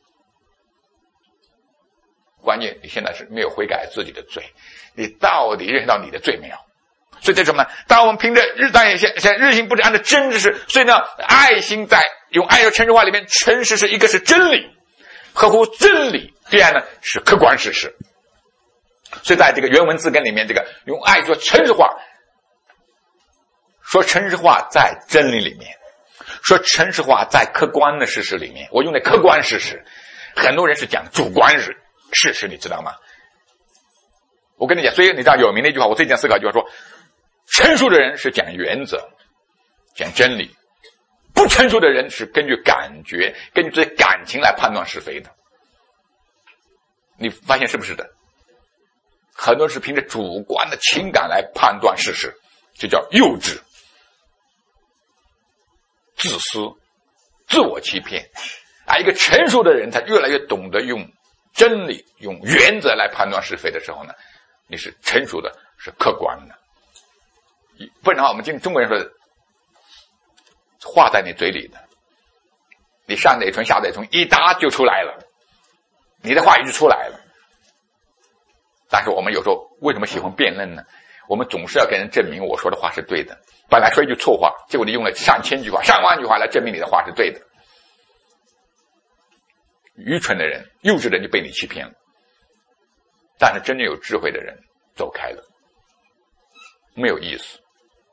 关键你现在是没有悔改自己的罪，你到底认识到你的罪没有？所以这是什么呢？当我们凭着日但现现日行不止按照真知识，所以呢，爱心在用爱的诚实话里面，诚实是一个是真理，合乎真理，第二呢是客观事实。所以在这个原文字根里面，这个用爱说诚实话，说诚实话在真理里面，说诚实话在客观的事实里面。我用的客观事实，很多人是讲主观事事实，你知道吗？我跟你讲，所以你知道有名的一句话，我最近思考一句话说，成熟的人是讲原则，讲真理，不成熟的人是根据感觉，根据自己感情来判断是非的。你发现是不是的？很多人是凭着主观的情感来判断事实，这叫幼稚、自私、自我欺骗。而一个成熟的人，他越来越懂得用真理、用原则来判断是非的时候呢，你是成熟的，是客观的。不然的话，我们今中国人说话在你嘴里的，你上嘴唇下嘴唇一搭就出来了，你的话语就出来了。但是我们有时候为什么喜欢辩论呢？我们总是要跟人证明我说的话是对的，本来说一句错话，结果你用了上千句话、上万句话来证明你的话是对的。愚蠢的人、幼稚的人就被你欺骗了，但是真正有智慧的人走开了，没有意思。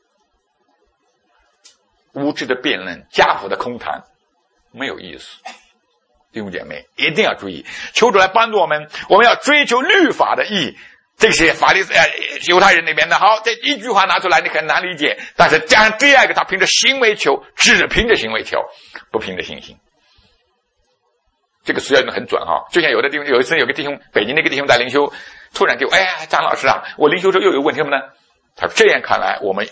无知的辩论、家谱的空谈，没有意思。弟兄姐妹一定要注意，求主来帮助我们，我们要追求律法的义。这些法律呃犹太人那边的好，这一句话拿出来你很难理解，但是这样第二个他凭着行为求，只凭着行为求，不凭着信心。这个词要用得很准哈，就像有的弟兄，有一次有个弟兄，北京那个弟兄在灵修，突然给我，哎呀，张老师啊，我灵修时候又有问题什么呢？他说这样看来，我们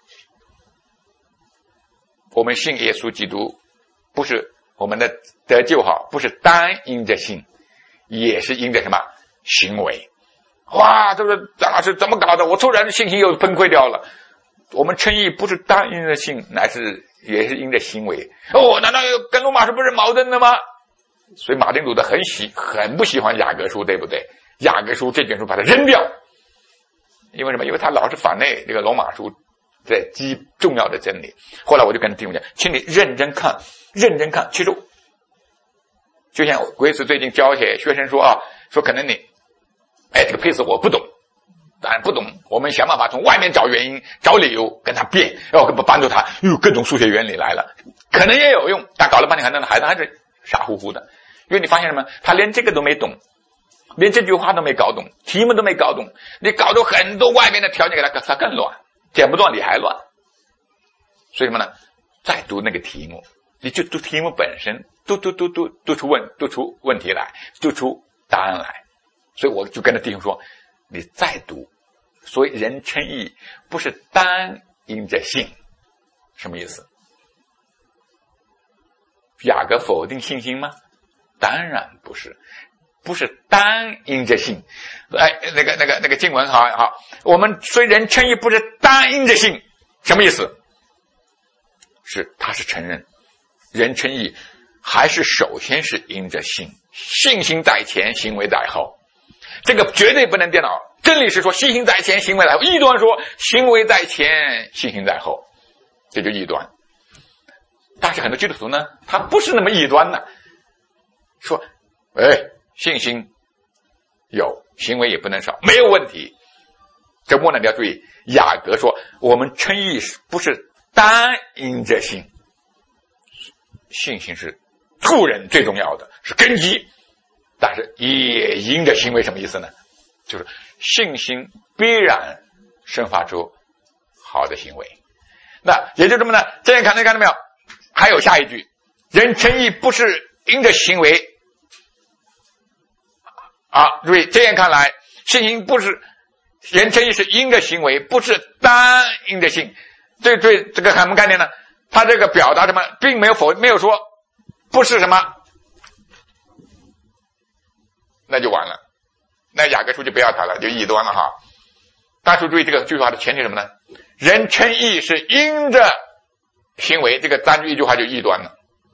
我们信耶稣基督，不是我们的得救哈，不是单因着信，也是因着什么行为？哇，这个张老师怎么搞的？我突然信心又崩溃掉了。我们称义不是单因着信，乃是也是因着行为。哦，难道跟罗马书不是矛盾的吗？所以马丁路德很喜很不喜欢雅各书，对不对？雅各书这卷书把它扔掉，因为什么？因为他老是反对这个罗马书这极重要的真理。后来我就跟弟兄讲，请你认真看，认真看。其实就像贵司最近教一些学生说啊，说可能你哎这个配词我不懂，当然不懂，我们想办法从外面找原因、找理由跟他辩，要帮助他。哟，各种数学原理来了，可能也有用，但搞了半天，还那孩子还是傻乎乎的。因为你发现什么？他连这个都没懂，连这句话都没搞懂，题目都没搞懂，你搞出很多外面的条件给他，他更乱，剪不断理还乱。所以什么呢？再读那个题目，你就读题目本身，读读读读读出问读出问题来，读出答案来。所以我就跟他弟兄说，你再读。所以人称义不是单因着信，什么意思？雅各否定信心吗？当然不是，不是单因着信。哎，那个那个那个经文好好，我们虽人称义不是单因着信，什么意思？是他是承认人称义还是首先是因着信，信心在前，行为在后，这个绝对不能颠倒。真理是说信心在前，行为在后，异端说行为在前，信心在后，这就异端。但是很多基督徒呢，他不是那么异端的，说哎，信心有，行为也不能少，没有问题。这不呢，你要注意，雅各说我们称义不是单因着信，信心是助人最重要的，是根基，但是也因着行为。什么意思呢？就是信心必然生发出好的行为。那也就是什么呢？这样看看到没有？还有下一句，人称义不是因着行为啊，注意，这样看来，信心不是人称义是因着行为，不是单因着信。这对这个什么概念呢？他这个表达什么，并没有否没有说不是什么，那就完了，那雅各书就不要谈了，就异端了哈。大家注意这个这句话的前提是什么呢？人称义是因着行为，这个单句一句话就异端了。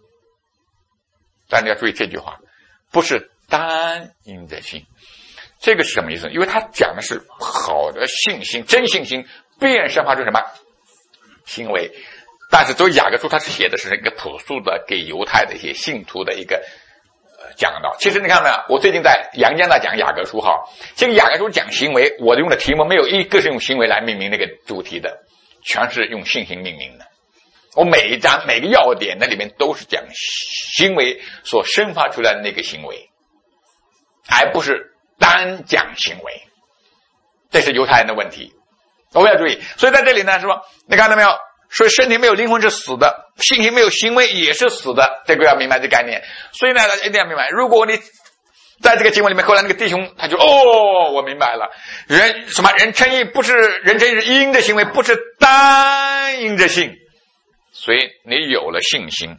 但你要注意这句话，不是单因着信。这个是什么意思？因为他讲的是好的信心，真信心变生发出什么行为。但是作为雅各书，他是写的是一个朴素的给犹太的一些信徒的一个呃讲道。其实你看没有，我最近在阳间在讲雅各书哈，这个雅各书讲行为，我用的题目没有一个是用行为来命名那个主题的，全是用信心命名的。我每一章每个要点那里面都是讲行为所生发出来的那个行为，而不是单讲行为。这是犹太人的问题，我们要注意。所以在这里呢，是吧？你看到没有？所以身体没有灵魂是死的，信心没有行为也是死的，这个要明白这个概念。所以呢，一定要明白，如果你在这个经文里面，后来那个弟兄他就哦，我明白了，人什么人称义不是人称义是因着行为，不是单因着信。所以你有了信心，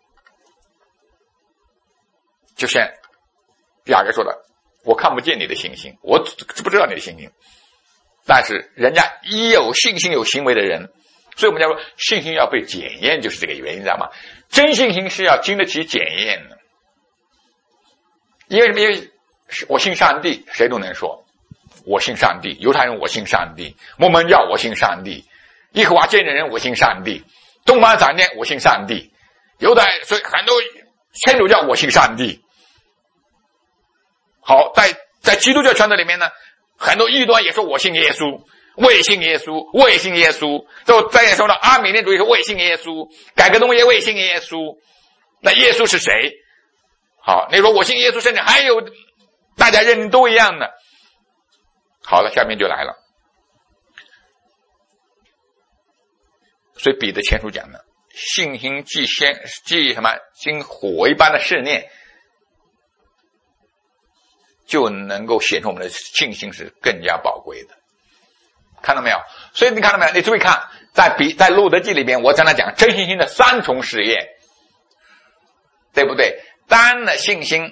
就像雅各说的，我看不见你的信心，我知不知道你的信心，但是人家一有信心有行为的人，所以我们叫说信心要被检验，就是这个原因，知道吗？真信心是要经得起检验的。因为什么？因为我信上帝，谁都能说我信上帝，犹太人我信上帝，摩门教我信上帝，耶和华见证人我信上帝，东方闪电我信上帝，犹太所以很多天主教我信上帝。好，在在基督教圈子里面呢，很多异端也说我信耶稣，我也信耶稣，我也信耶稣。就再也说了，阿米念主义说我也信耶稣，改革东耶我也信耶稣。那耶稣是谁？好，你说我信耶稣，甚至还有大家认定都一样的。好了，下面就来了。所以彼得前书讲的，信心既先既什么经火一般的试炼，就能够显出我们的信心是更加宝贵的。看到没有？所以你看到没有？你注意看，在比在路德记里边，我刚才讲真信心的三重试验，对不对？单的信心，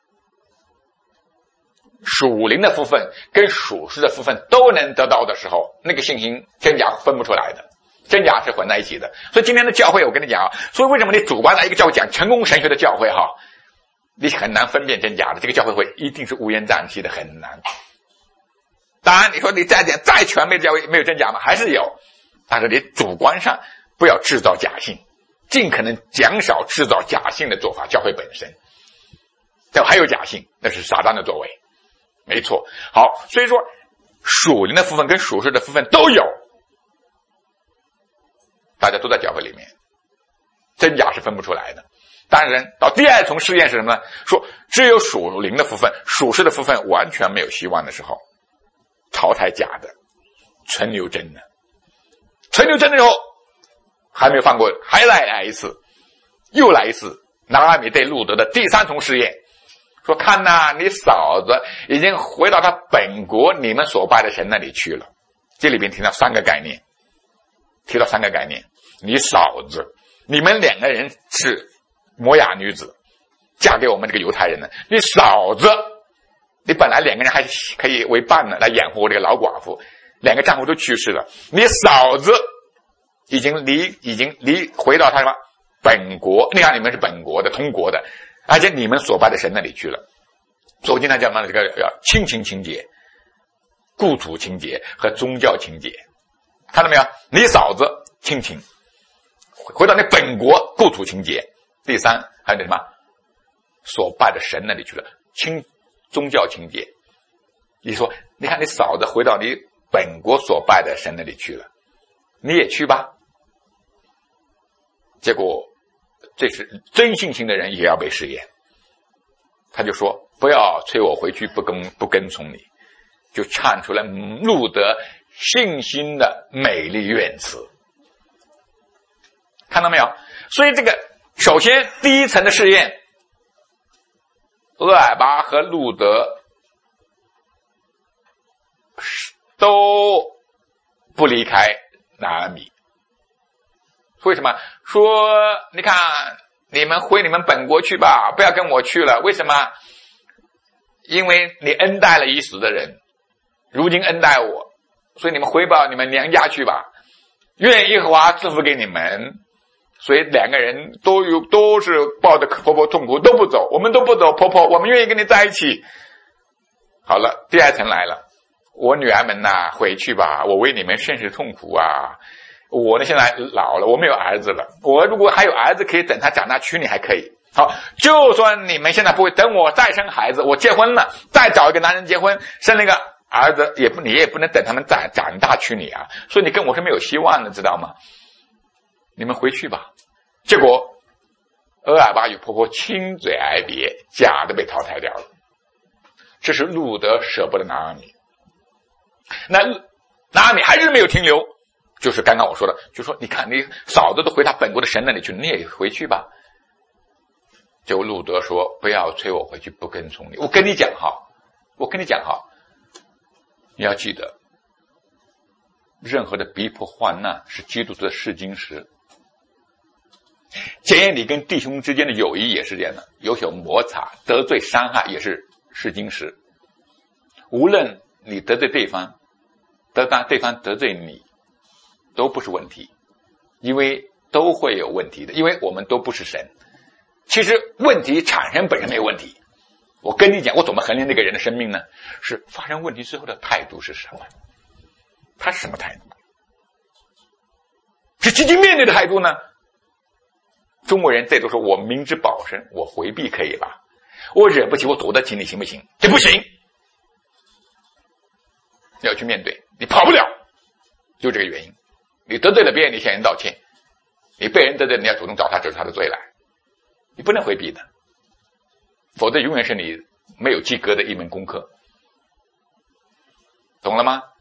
属灵的部分跟属实的部分都能得到的时候，那个信心真假分不出来的，真假是混在一起的。所以今天的教会，我跟你讲啊，所以为什么你主观在一个教会讲成功神学的教会哈，你很难分辨真假的，这个教会会一定是乌烟瘴气的，很难。当然你说你再讲再全面的教会没有真假吗？还是有，但是你主观上不要制造假性，尽可能减少制造假性的做法。教会本身这还有假性，那是撒旦的作为，没错。好，所以说属灵的部分跟属实的部分都有，大家都在教会里面，真假是分不出来的。当然到第二重试验是什么呢？说只有属灵的部分，属实的部分完全没有希望的时候，淘汰假的，存留真的。存留真的时候还没有放过，还来来一次，又来一次。拿阿米对路德的第三重试验，说看呐、啊，你嫂子已经回到他本国你们所拜的神那里去了。这里边提到三个概念，提到三个概念。你嫂子，你们两个人是摩亚女子，嫁给我们这个犹太人呢。你嫂子，你本来两个人还是可以为伴呢，来养活这个老寡妇，两个丈夫都去世了，你嫂子已经离已经离回到他什么本国，你看你们是本国的同国的，而且你们所拜的神那里去了。所以我经常讲到这个叫亲情情节、故土情节和宗教情节，看到没有？你嫂子亲情回到那本国故土情节。第三还有什么？所拜的神那里去了，亲宗教情节。你说你看你嫂子回到你本国所拜的神那里去了，你也去吧。结果这是真性情的人也要被试验，他就说不要催我回去，不跟不跟从你，就唱出来路德信心的美丽愿词。看到没有？所以这个首先第一层的试验，厄尔巴和路德都不离开拿俄米。为什么？说你看你们回你们本国去吧，不要跟我去了。为什么？因为你恩待了已死的人，如今恩待我，所以你们回到你们娘家去吧。愿耶和华赐福给你们。 所以两个人都有都是抱着婆婆痛苦，都不走，我们都不走，婆婆，我们愿意跟你在一起。好了，第二层来了，我女儿们呐、啊，回去吧，我为你们甚是痛苦啊。我呢现在老了，我没有儿子了，我如果还有儿子，可以等他长大娶你还可以。好，就算你们现在不会，等我再生孩子，我结婚了，再找一个男人结婚，生了一个儿子，也不你也不能等他们长长大娶你啊，所以你跟我是没有希望的，知道吗？你们回去吧。结果俄尔巴与婆婆亲嘴而别，假的被淘汰掉了。这是路德舍不得拿俄米，那拿俄米还是没有停留，就是刚刚我说的，就说你看你嫂子都回他本国的神那里去，你也回去吧。就路德说不要催我回去，不跟从你。我跟你讲哈，我跟你讲哈，你要记得，任何的逼迫患难是基督徒的试金石。检验你跟弟兄之间的友谊也是这样的，有所摩擦、得罪、伤害也是试金石。无论你得罪对方，得当对方得罪你，都不是问题，因为都会有问题的，因为我们都不是神。其实问题产生本身没有问题，我跟你讲，我怎么衡量那个人的生命呢？是发生问题之后的态度是什么？他是什么态度？是积极面对的态度呢？中国人再都说我明知保身，我回避可以吧？我惹不起，我躲得起，你行不行？这不行，要去面对，你跑不了，就这个原因。你得罪了别人，你向人道歉；你被人得罪，你要主动找他指出他的罪来，你不能回避的，否则永远是你没有及格的一门功课，懂了吗？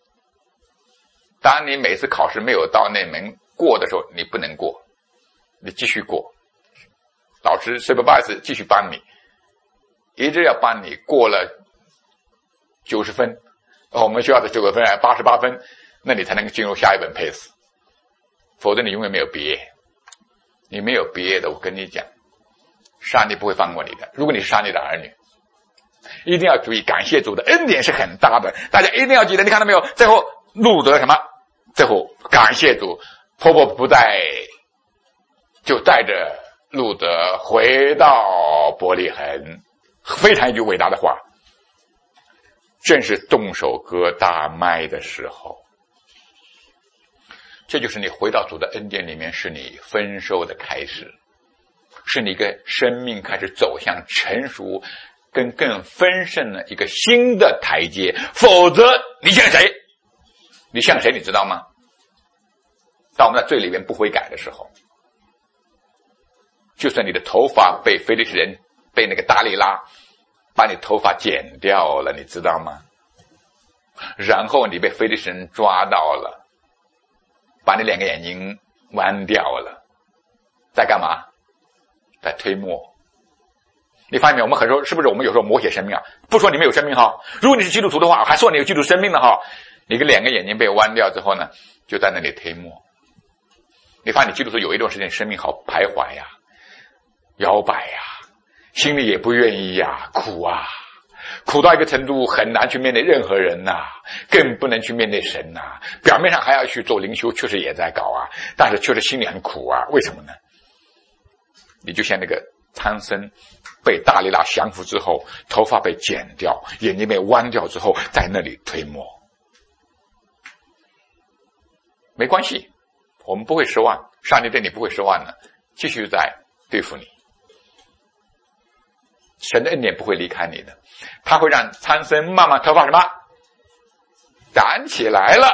当你每次考试没有到那门过的时候，你不能过，你继续过，老师 supervisor 继续帮你，一直要帮你过了九十分，我们学校的九个分还八十八分，那你才能进入下一本 pace， 否则你永远没有毕业。你没有毕业的，我跟你讲，上帝不会放过你的。如果你是上帝的儿女，一定要注意，感谢主的恩典是很大的，大家一定要记得。你看到没有？最后路德什么？最后感谢主，婆婆不再，就带着路德回到伯利恒，非常一句伟大的话，正是动手割大麦的时候。这就是你回到主的恩典里面，是你丰收的开始，是你一个生命开始走向成熟跟更丰盛的一个新的台阶。否则你像谁？你像谁你知道吗？当我们在罪里面不悔改的时候，就算你的头发被非利士人，被那个达利拉把你头发剪掉了，你知道吗？然后你被非利士人抓到了，把你两个眼睛弯掉了，在干嘛？在推磨。你发现没有？我们很多是不是我们有时候摹写生命啊？不说你没有生命哈，如果你是基督徒的话，还说你有基督生命的哈，你个两个眼睛被弯掉之后呢，就在那里推磨。你发现你基督徒有一段时间生命好徘徊呀，摇摆呀，心里也不愿意呀，苦啊，苦到一个程度很难去面对任何人呐、啊，更不能去面对神呐、啊。表面上还要去做灵修，确实也在搞啊，但是确实心里很苦啊。为什么呢？你就像那个参僧被大利拉降服之后，头发被剪掉，眼睛被弯掉之后，在那里推磨。没关系，我们不会失望，上帝对你不会失望的，继续在对付你。神的恩典不会离开你的，他会让参僧慢慢头发什么长起来了。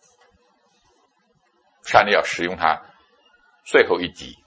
上帝要使用他最后一集，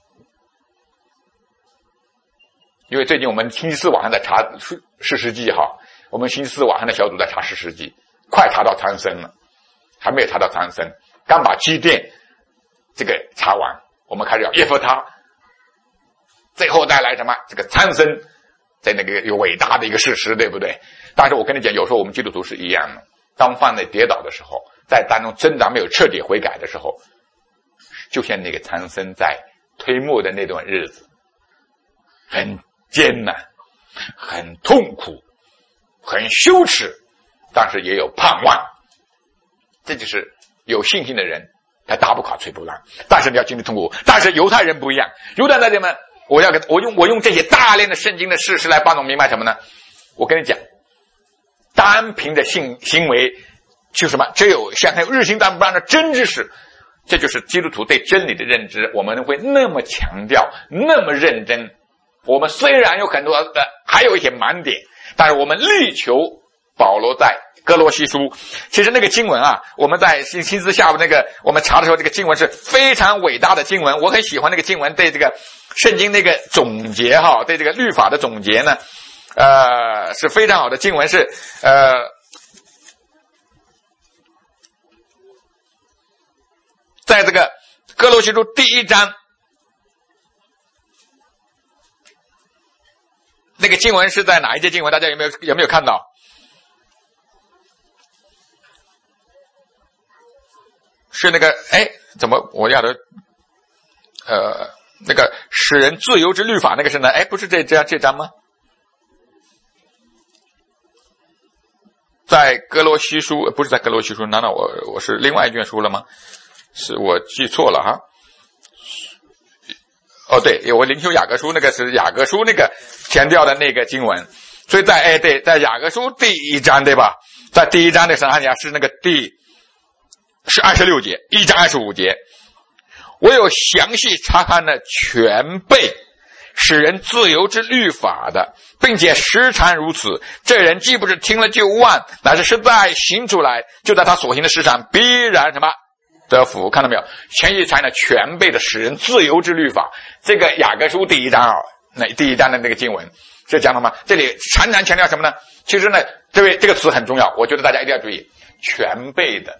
因为最近我们星期四晚上在查士师记哈，我们星期四晚上的小组在查士师记，快查到参僧了，还没有查到参僧，刚把基甸这个查完，我们开始要耶弗他，最后再来什么这个参僧，在那个有伟大的一个事实，对不对？但是我跟你讲，有时候我们基督徒是一样的，当犯罪跌倒的时候，在当中挣扎没有彻底悔改的时候，就像那个参僧在推磨的那段日子，很艰难，很痛苦，很羞耻，但是也有盼望。这就是有信心的人他打不垮摧不烂，但是你要经历痛苦。但是犹太人不一样，犹太人们，我要给我用我用这些大量的圣经的事实来帮助明白什么呢？我跟你讲，单凭着行行为就什么，只有像有日行单不让的真知识，这就是基督徒对真理的认知。我们会那么强调，那么认真。我们虽然有很多的，还有一些盲点，但是我们力求保罗在哥罗西书，其实那个经文啊，我们在星期四下午那个我们查的时候，这个经文是非常伟大的经文，我很喜欢那个经文对这个圣经那个总结哈，对这个律法的总结呢，呃，是非常好的经文，是呃，在这个哥罗西书第一章，那个经文是在哪一节经文？大家有没有有没有看到？是那个哎，怎么我要的呃那个使人自由之律法那个是呢？哎，不是这这样这章吗？在哥罗西书，不是在哥罗西书，难道我我是另外一卷书了吗？是我记错了哈。哦，对，我灵修雅各书，那个是雅各书那个强调的那个经文，所以在哎对，在雅各书第一章对吧？在第一章的时候，是那个第是二十六节，一章二十五节，我有详细查看了全备使人自由之律法的，并且时常如此。这人既不是听了就忘，乃是实在行出来，就在他所行的事上必然什么得福。看到没有？全意查看了全备的使人自由之律法。这个雅各书第一章啊，那第一章的那个经文是讲了吗？这里常常强调什么呢？其实呢，这位这个词很重要，我觉得大家一定要注意，全备的。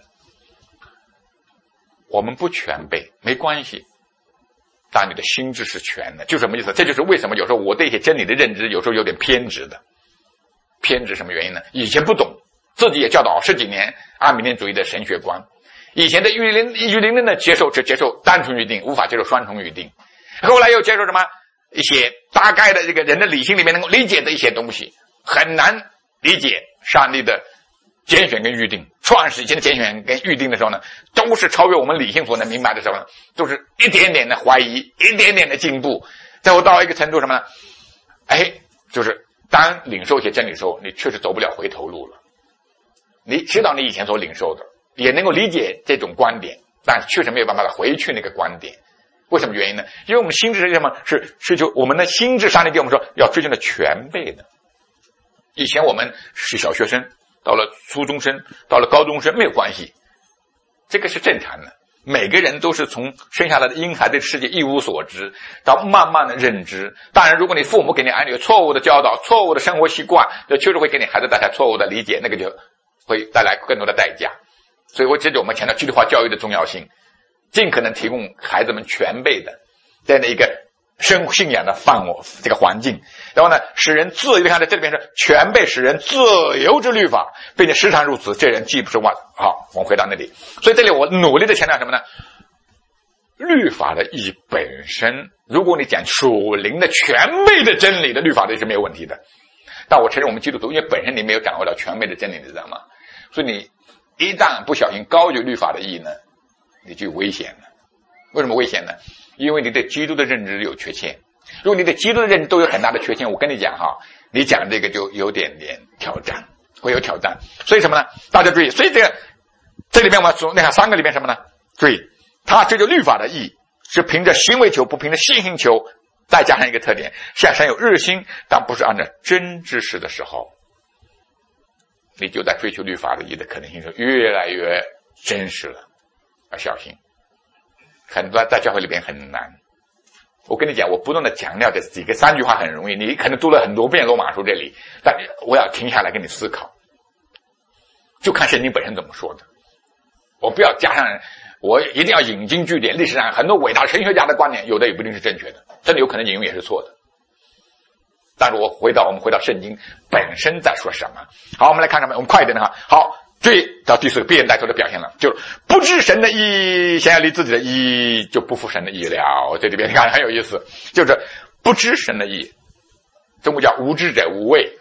我们不全备没关系，但你的心智是全的，就什么意思？这就是为什么有时候我对一些真理的认知有时候有点偏执的。偏执什么原因呢？以前不懂，自己也教导十几年阿米念主义的神学观，以前的预灵预灵论的接受只接受单纯预定，无法接受双重预定，后来又接受什么一些大概的这个人的理性里面能够理解的一些东西，很难理解上帝的拣选跟预定。创始以前的拣选跟预定的时候呢，都是超越我们理性所能明白的时候呢，都是一点点的怀疑，一点点的进步，最后到一个程度什么呢？哎，就是当领受一些真理的时候，你确实走不了回头路了。你知道你以前所领受的，也能够理解这种观点，但确实没有办法回去那个观点。为什么原因呢？因为我们心智是什么？是追求我们的心智上帝给我们说要追求的全备的。以前我们是小学生，到了初中生，到了高中生没有关系，这个是正常的。每个人都是从生下来的婴孩对世界一无所知，到慢慢的认知。当然，如果你父母给你儿女错误的教导、错误的生活习惯，就确实会给你孩子带来错误的理解，那个就会带来更多的代价。所以我这就我们强调基督化教育的重要性，尽可能提供孩子们全备的这样的一个生信仰的范围这个环境，然后呢，使人自由。看在这里面是全备使人自由之律法，并且时常如此，这人既不是万。好，我们回到那里。所以这里我努力的强调什么呢？律法的意义本身，如果你讲属灵的全备的真理的律法的是没有问题的。但我承认我们基督徒因为本身你没有掌握到全备的真理，你知道吗？所以你一旦不小心高举律法的意义呢，你就危险了。为什么危险呢？因为你对基督的认知有缺陷。如果你对基督的认知都有很大的缺陷，我跟你讲哈，你讲这个就有点点挑战，会有挑战。所以什么呢？大家注意，所以这个这里面我们说，你看三个里面什么呢？注意，他追求律法的意义是凭着行为求，不凭着信心求。再加上一个特点，向神有日心，但不是按照真知识的时候，你就在追求律法的意义的可能性是越来越真实了，要小心。很多在教会里边很难。我跟你讲，我不断的强调这几个三句话很容易，你可能读了很多遍罗马书这里，但我要停下来跟你思考，就看圣经本身怎么说的。我不要加上，我一定要引经据典，历史上很多伟大神学家的观点，有的也不一定是正确的，真的有可能引用也是错的。但是我回到我们回到圣经本身在说什么。好，我们来看什么？我们快一点的哈。好。对，到第四个必然带头的表现了，就是不知神的意义，想要离自己的意义就不服神的意了。这里边你看很有意思，就是不知神的意义，中国叫无知者无畏。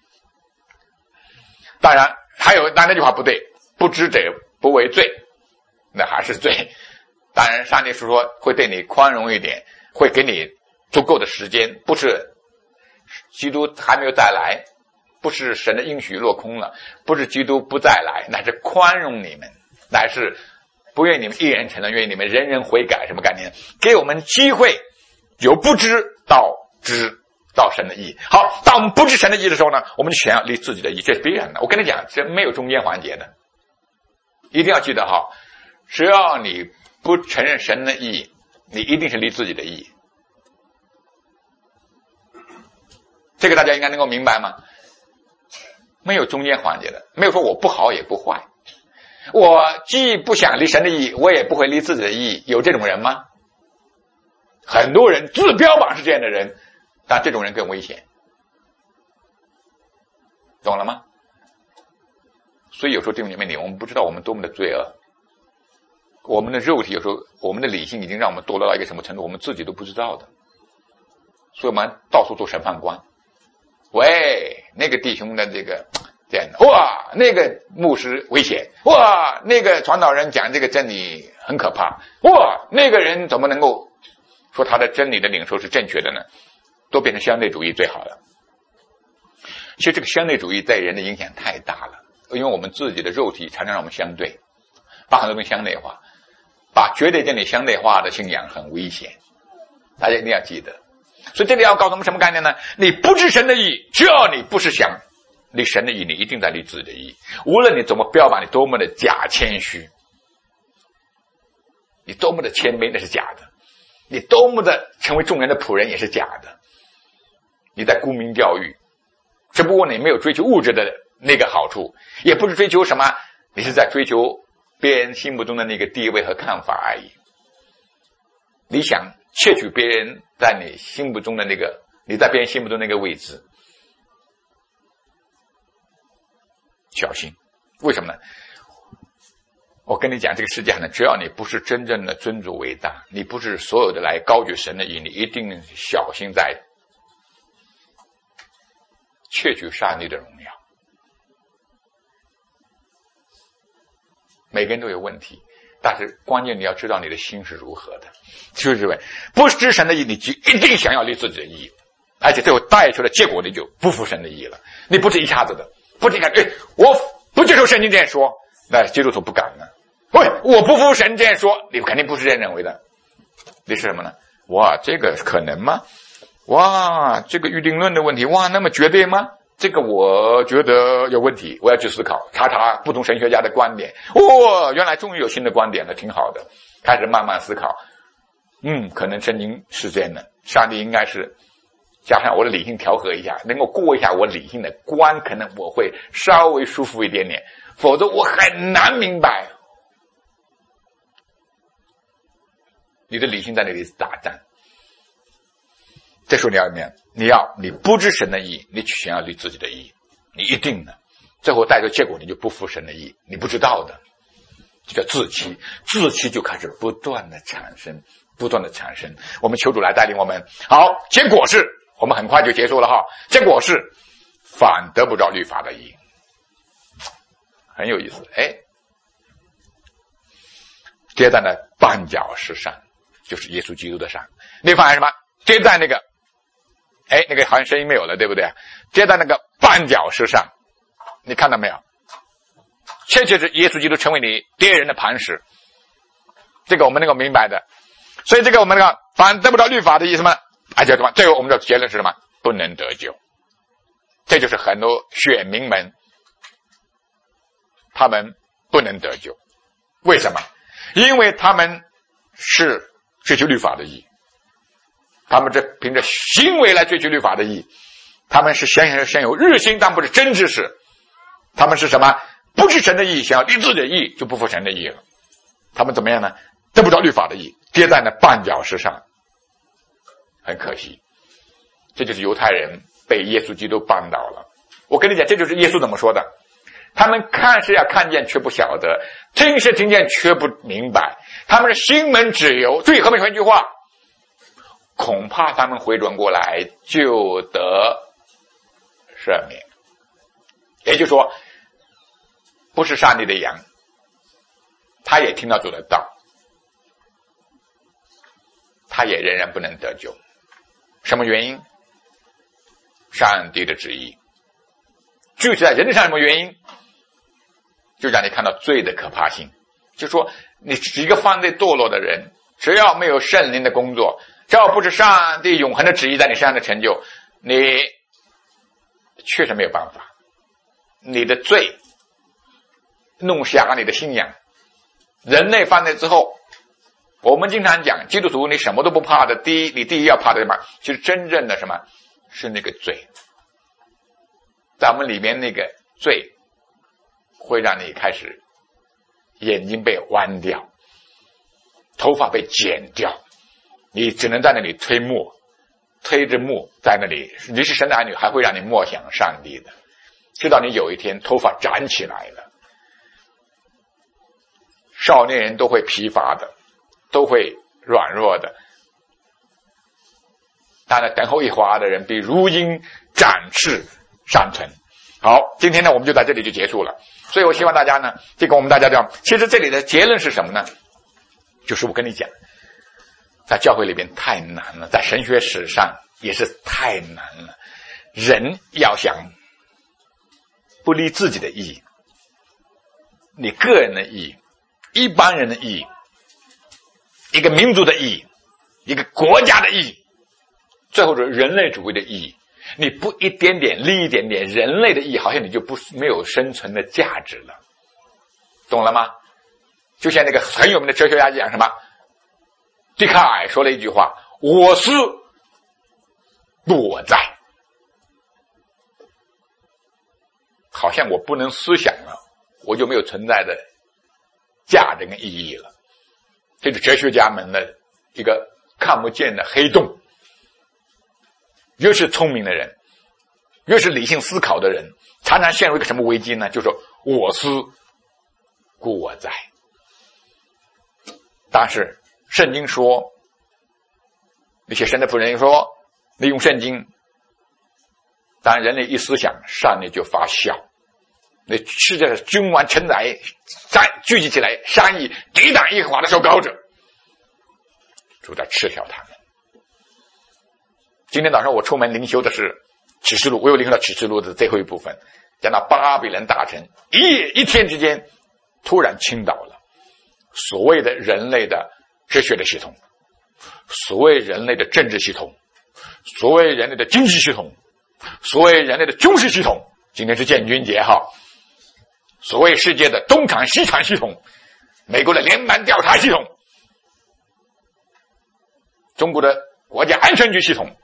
当然还有，但那句话不对，不知者不为罪，那还是罪。 当然上帝是说会对你宽容一点，会给你足够的时间，不是基督还没有再来，不是神的应许落空了，不是基督不再来，乃是宽容你们，乃是不愿你们一人承认，愿意你们人人悔改。什么概念？给我们机会由不知到知到神的义。好，当我们不知神的义的时候呢，我们就想要立自己的义，这是必然的。我跟你讲，这没有中间环节的，一定要记得哈，只要你不承认神的义，你一定是立自己的义。这个大家应该能够明白吗？没有中间环节的，没有说我不好也不坏，我既不想立神的义，我也不会立自己的义，有这种人吗？很多人自标榜是这样的人，但这种人更危险，懂了吗？所以有时候弟兄姐妹，你我们不知道我们多么的罪恶，我们的肉体有时候，我们的理性已经让我们堕落到一个什么程度，我们自己都不知道的。所以我们到处做审判官，喂，那个弟兄的这个这样的，哇，那个牧师危险，哇，那个传道人讲这个真理很可怕，哇，那个人怎么能够说他的真理的领受是正确的呢？都变成相对主义最好了。其实这个相对主义对人的影响太大了，因为我们自己的肉体常常让我们相对，把很多东西相对化，把绝对真理相对化的信仰很危险，大家一定要记得。所以这里要告诉我们什么概念呢？你不知神的义，只要你不是想立神的义，你一定在立自己的义。无论你怎么标榜你多么的假谦虚，你多么的谦卑，那是假的，你多么的成为众人的仆人也是假的，你在沽名钓誉，只不过你没有追求物质的那个好处，也不是追求什么，你是在追求别人心目中的那个地位和看法而已。你想窃取别人在你心目中的那个，你在别人心目中那个位置，小心。为什么呢？我跟你讲，这个世界上呢，只要你不是真正的尊主为大，你不是所有的来高举神的义，你一定小心在窃取上帝的荣耀。每个人都有问题，但是关键你要知道你的心是如何的。就是这位不知神的义，你就一定想要立自己的义，而且最后带出的结果你就不服神的义了。你不是一下子的，不是一看，哎，我不接受圣经这样说，那基督徒不敢呢。喂，我不服神这样说，你肯定不是这样认为的。你是什么呢？哇，这个可能吗？哇，这个预定论的问题，哇，那么绝对吗？这个我觉得有问题，我要去思考，查查不同神学家的观点。哦，原来终于有新的观点了，挺好的。开始慢慢思考，嗯，可能圣经是这样的，上帝应该是加上我的理性调和一下，能够过一下我理性的关，可能我会稍微舒服一点点，否则我很难明白。你的理性在那里打战，这时候你要怎么样？你要你不知神的义，你想要立自己的义，你一定的，最后带着结果你就不服神的义，你不知道的，这叫自欺，自欺就开始不断的产生，不断的产生。我们求主来带领我们。好，结果是我们很快就结束了哈。结果是反得不着律法的义，很有意思。哎，接在那绊脚石上，就是耶稣基督的上。你发现什么？接在那个，哎，那个好像声音没有了，对不对？接在那个绊脚石上，你看到没有？确切是耶稣基督成为你敌人的磐石，这个我们能够明白的。所以这个我们那个反得不着律法的意思吗？而且什么？最后我们的结论是什么？不能得救。这就是很多选民们，他们不能得救。为什么？因为他们是追求律法的义，他们这凭着行为来追求律法的义，他们是先先有日心，但不是真知识。他们是什么？不是神的义，想要立自己的义，就不服神的义了。他们怎么样呢？得不着律法的义，跌在那绊脚石上，很可惜。这就是犹太人被耶稣基督绊倒了。我跟你讲，这就是耶稣怎么说的。他们看是要看见，却不晓得；听是听见，却不明白。他们是心门脂油。注意后面说一句话，恐怕他们回转过来，就得赦免。也就是说，不是上帝的羊，他也听到主的道， 他也仍然不能得救。什么原因？上帝的旨意。具体在人上什么原因？就让你看到罪的可怕性。就说你是一个犯罪堕落的人，只要没有圣灵的工作，只要不是上帝永恒的旨意在你身上的成就，你确实没有办法。你的罪弄瞎了你的信仰。人类犯罪之后，我们经常讲基督徒你什么都不怕的，第一你第一要怕的什么？其实真正的什么是那个罪。在我们里面那个罪会让你开始眼睛被弯掉，头发被剪掉，你只能在那里推磨，推着磨在那里。你是神的儿女，还会让你默想上帝的，直到你有一天头发长起来了。少年人都会疲乏的，都会软弱的，当然等候一滑的人比如鹰展翅上腾。好，今天呢我们就在这里就结束了。所以我希望大家呢，这个我们大家讲，其实这里的结论是什么呢？就是我跟你讲，在教会里边太难了，在神学史上也是太难了。人要想不离自己的意，你个人的意，一般人的意，一个民族的意，一个国家的意，最后是人类主义的意义。你不一点点立一点点人类的意义，好像你就不没有生存的价值了，懂了吗？就像那个很有名的哲学家讲什么，笛卡尔说了一句话：我思故我在。好像我不能思想了，我就没有存在的价值跟意义了。这是哲学家们的一个看不见的黑洞。越是聪明的人，越是理性思考的人，常常陷入一个什么危机呢？就是说我思故我在。但是圣经说，那些神的仆人说，利用圣经，当人类一思想，上帝就发笑。那世界的君王臣宰山聚集起来，商议抵挡耶和华的受膏者，主在嗤笑他们。今天早上我出门灵修的是启示录，我有灵修到启示录的最后一部分，讲到巴比伦大城一夜一天之间突然倾倒了，所谓的人类的哲学的系统，所谓人类的政治系统，所谓人类的经济系统，所谓人类的军事系统，今天是建军节哈，所谓世界的东厂西厂系统，美国的联邦调查系统，中国的国家安全局系统，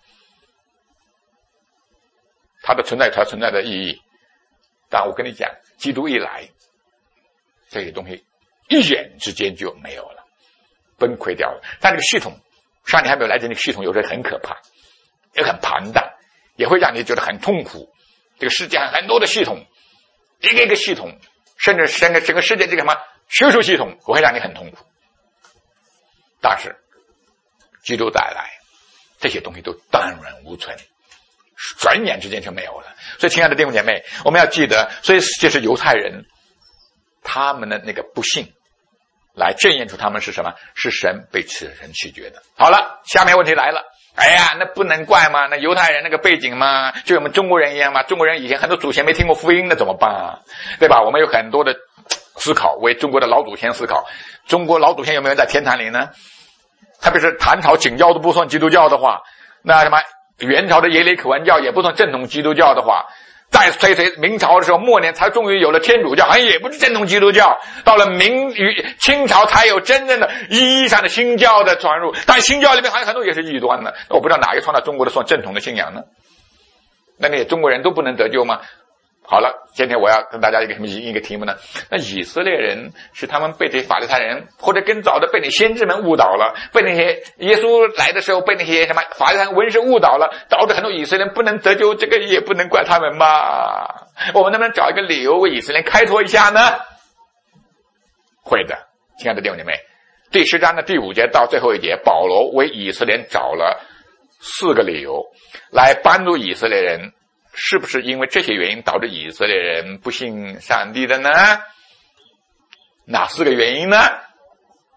它的存在有它存在的意义。但我跟你讲，基督一来，这些东西一眼之间就没有了，崩溃掉了。但这个系统，上帝还没有来，这个系统有时候很可怕，也很庞大，也会让你觉得很痛苦。这个世界上很多的系统，一个一个系统，甚至整个整个世界这个什么学术系统，会让你很痛苦。但是基督再来，这些东西都荡然无存，转眼之间就没有了。所以亲爱的弟兄姐妹，我们要记得，所以这是犹太人他们的那个不幸来证验出他们是什么，是神被此人弃绝的。好了，下面问题来了，哎呀，那不能怪嘛，那犹太人那个背景嘛，就我们中国人一样嘛，中国人以前很多祖先没听过福音，那怎么办啊？对吧？我们有很多的思考，为中国的老祖先思考，中国老祖先有没有在天堂里呢？特别是唐朝景教都不算基督教的话，那什么元朝的耶里可文教也不算正统基督教的话，再推推明朝的时候末年才终于有了天主教，好像也不是正统基督教，到了明与清朝才有真正的意义上的新教的传入，但新教里面好像很多也是异端的，我不知道哪一个传到中国的算正统的信仰呢？那那些中国人都不能得救吗？好了，今天我要跟大家一个什么一个题目呢？那以色列人是他们被这些法利赛人，或者更早的被那先知们误导了，被那些耶稣来的时候被那些什么法利赛人文士误导了，导致很多以色列人不能得救，这个也不能怪他们吧？我们能不能找一个理由为以色列开脱一下呢？会的，亲爱的弟兄姐妹，第十章的第五节到最后一节，保罗为以色列人找了四个理由来帮助以色列人。是不是因为这些原因导致以色列人不信上帝的呢？哪四个原因呢？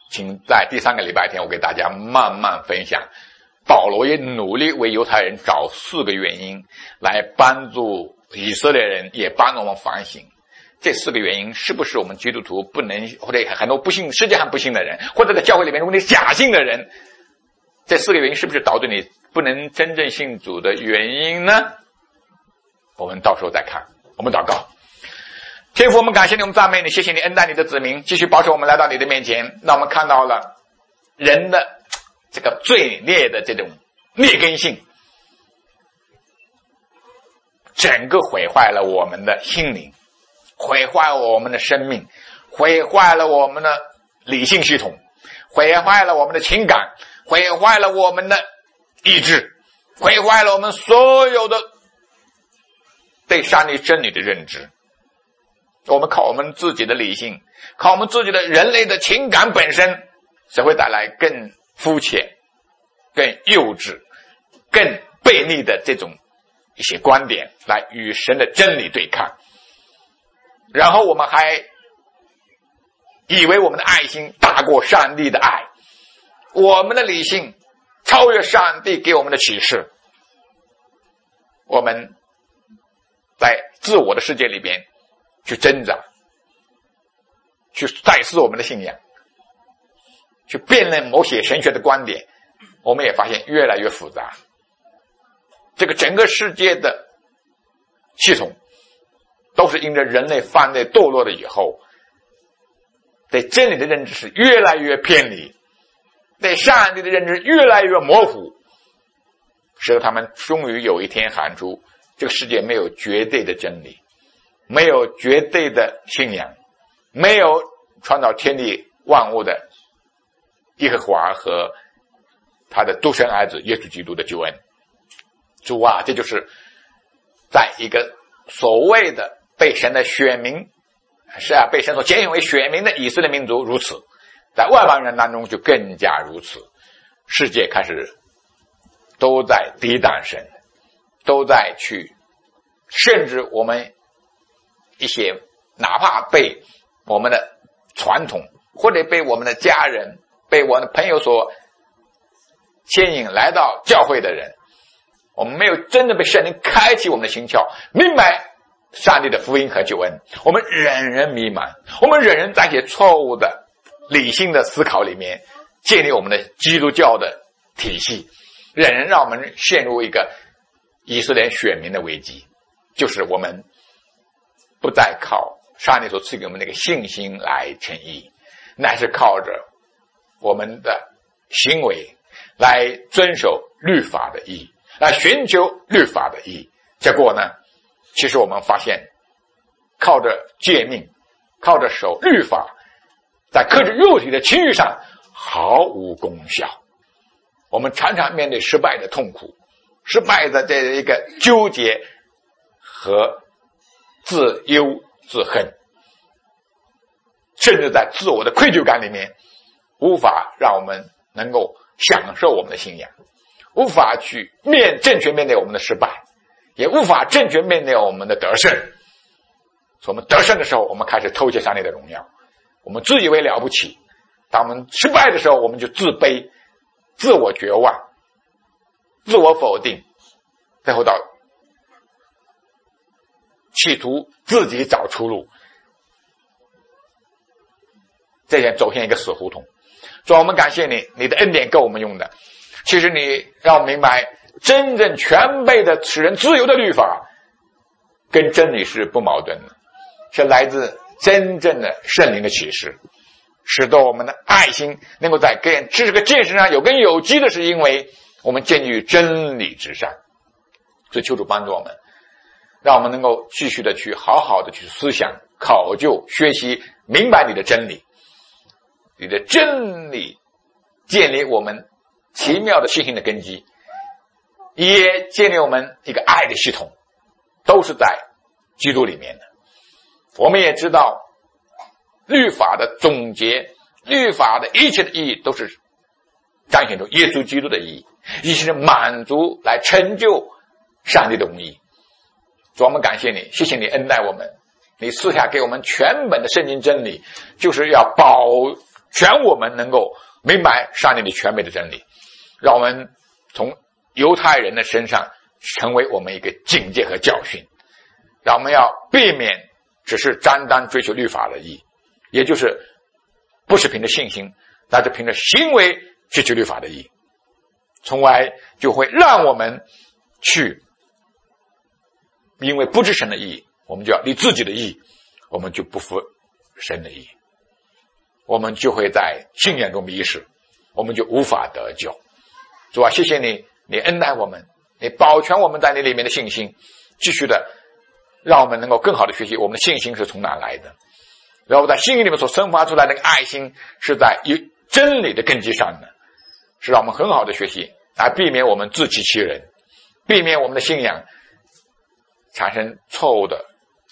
请在第三个礼拜天我给大家慢慢分享，保罗也努力为犹太人找四个原因来帮助以色列人，也帮助我们反省这四个原因是不是我们基督徒不能，或者很多不信世界上不信的人，或者在教会里面如果你假信的人，这四个原因是不是导致你不能真正信主的原因呢？我们到时候再看。我们祷告。天父，我们感谢你，我们赞美你，谢谢你恩待你的子民，继续保守我们来到你的面前，让我们看到了人的这个罪孽的这种劣根性，整个毁坏了我们的心灵，毁坏了我们的生命，毁坏了我们的理性系统，毁坏了我们的情感，毁坏了我们的意志，毁坏了我们所有的对上帝真理的认知。我们靠我们自己的理性，靠我们自己的人类的情感本身，只会带来更肤浅、更幼稚、更悖逆的这种一些观点，来与神的真理对抗。然后我们还以为我们的爱心大过上帝的爱，我们的理性超越上帝给我们的启示，我们在自我的世界里边去挣扎，去再思我们的信仰，去辩论某些神学的观点，我们也发现越来越复杂。这个整个世界的系统都是因着人类犯罪堕落了以后，对真理的认知是越来越偏离，对上帝的认知越来越模糊，使得他们终于有一天喊出，这个世界没有绝对的真理，没有绝对的信仰，没有创造天地万物的耶和华和他的独生儿子耶稣基督的救恩。主啊，这就是在一个所谓的被神的选民，是啊，被神所拣选为选民的以色列民族如此，在外邦人当中就更加如此。世界开始都在抵挡神，都在去，甚至我们一些哪怕被我们的传统，或者被我们的家人，被我们的朋友所牵引来到教会的人，我们没有真的被圣灵开启我们的心窍，明白上帝的福音和救恩，我们人人迷茫，我们人人在一些错误的理性的思考里面建立我们的基督教的体系，人人让我们陷入一个以色列选民的危机，就是我们不再靠上帝所赐给我们那个信心来称义，乃是靠着我们的行为来遵守律法的义，来寻求律法的义。结果呢，其实我们发现靠着诫命，靠着守律法，在克制肉体的情欲上毫无功效。我们常常面对失败的痛苦，失败的这一个纠结和自忧自恨，甚至在自我的愧疚感里面，无法让我们能够享受我们的信仰，无法去面正确面对我们的失败，也无法正确面对我们的得胜。所以我们得胜的时候，我们开始偷窃上帝的荣耀，我们自以为了不起；当我们失败的时候，我们就自卑、自我绝望、自我否定，最后到企图自己找出路，这样走向一个死胡同。所以我们感谢你，你的恩典够我们用的。其实你让我们明白，真正全备的使人自由的律法跟真理是不矛盾的，是来自真正的圣灵的启示，使得我们的爱心能够在跟这个见识上有根有基的，是因为我们建立于真理之上。所以求主帮助我们，让我们能够继续的去好好的去思想、考究、学习，明白你的真理。你的真理建立我们奇妙的信心的根基，也建立我们一个爱的系统，都是在基督里面的。我们也知道律法的总结，律法的一切的意义都是彰显出耶稣基督的意义，一切是满足来成就上帝的公义。主，我们感谢你，谢谢你恩待我们，你赐下给我们全本的圣经真理，就是要保全我们能够明白上帝的全美的真理，让我们从犹太人的身上成为我们一个警戒和教训，让我们要避免只是单单追求律法的义，也就是不是凭着信心，但是凭着行为追求律法的义，从而就会让我们去因为不知神的义，我们就要立自己的义，我们就不服神的义，我们就会在信仰中迷失，我们就无法得救。主啊，谢谢你，你恩待我们，你保全我们在你里面的信心，继续的让我们能够更好的学习我们的信心是从哪来的，然后在心里面所生发出来的那个爱心是在有真理的根基上的，是让我们很好的学习，来避免我们自欺欺人，避免我们的信仰产生错误的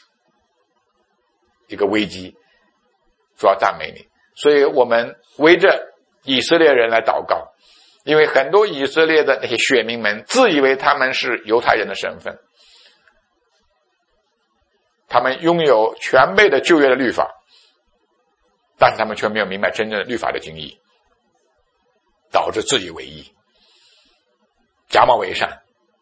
一个危机。主要赞美你，所以我们围着以色列人来祷告，因为很多以色列的那些选民们自以为他们是犹太人的身份，他们拥有全备的旧约的律法，但是他们却没有明白真正的律法的精义，导致自以为义，假冒为善。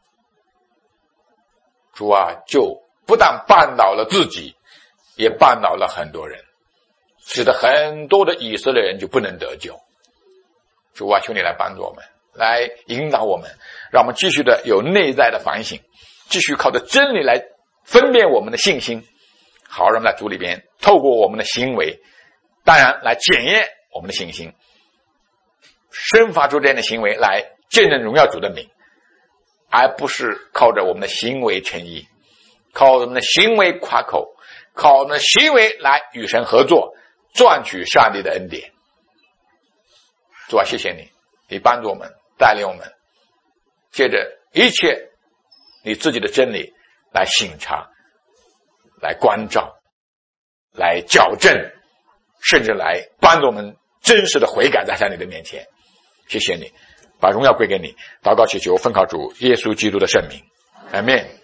主啊，就不但绊倒了自己，也绊倒了很多人，使得很多的以色列人就不能得救。主啊，求你来帮助我们，来引导我们，让我们继续的有内在的反省，继续靠着真理来分辨我们的信心，好让我们在主里边透过我们的行为，当然来检验我们的信心，生发出这样的行为来见证荣耀主的名，而不是靠着我们的行为称义，靠我们的行为夸口，靠我们的行为来与神合作，赚取上帝的恩典。主啊，谢谢你，你帮助我们，带领我们，借着一切你自己的真理来省察，来关照，来矫正，甚至来帮助我们真实的悔改在上帝的面前。谢谢你，把荣耀归给你，祷告祈求奉靠主耶稣基督的圣名，阿们。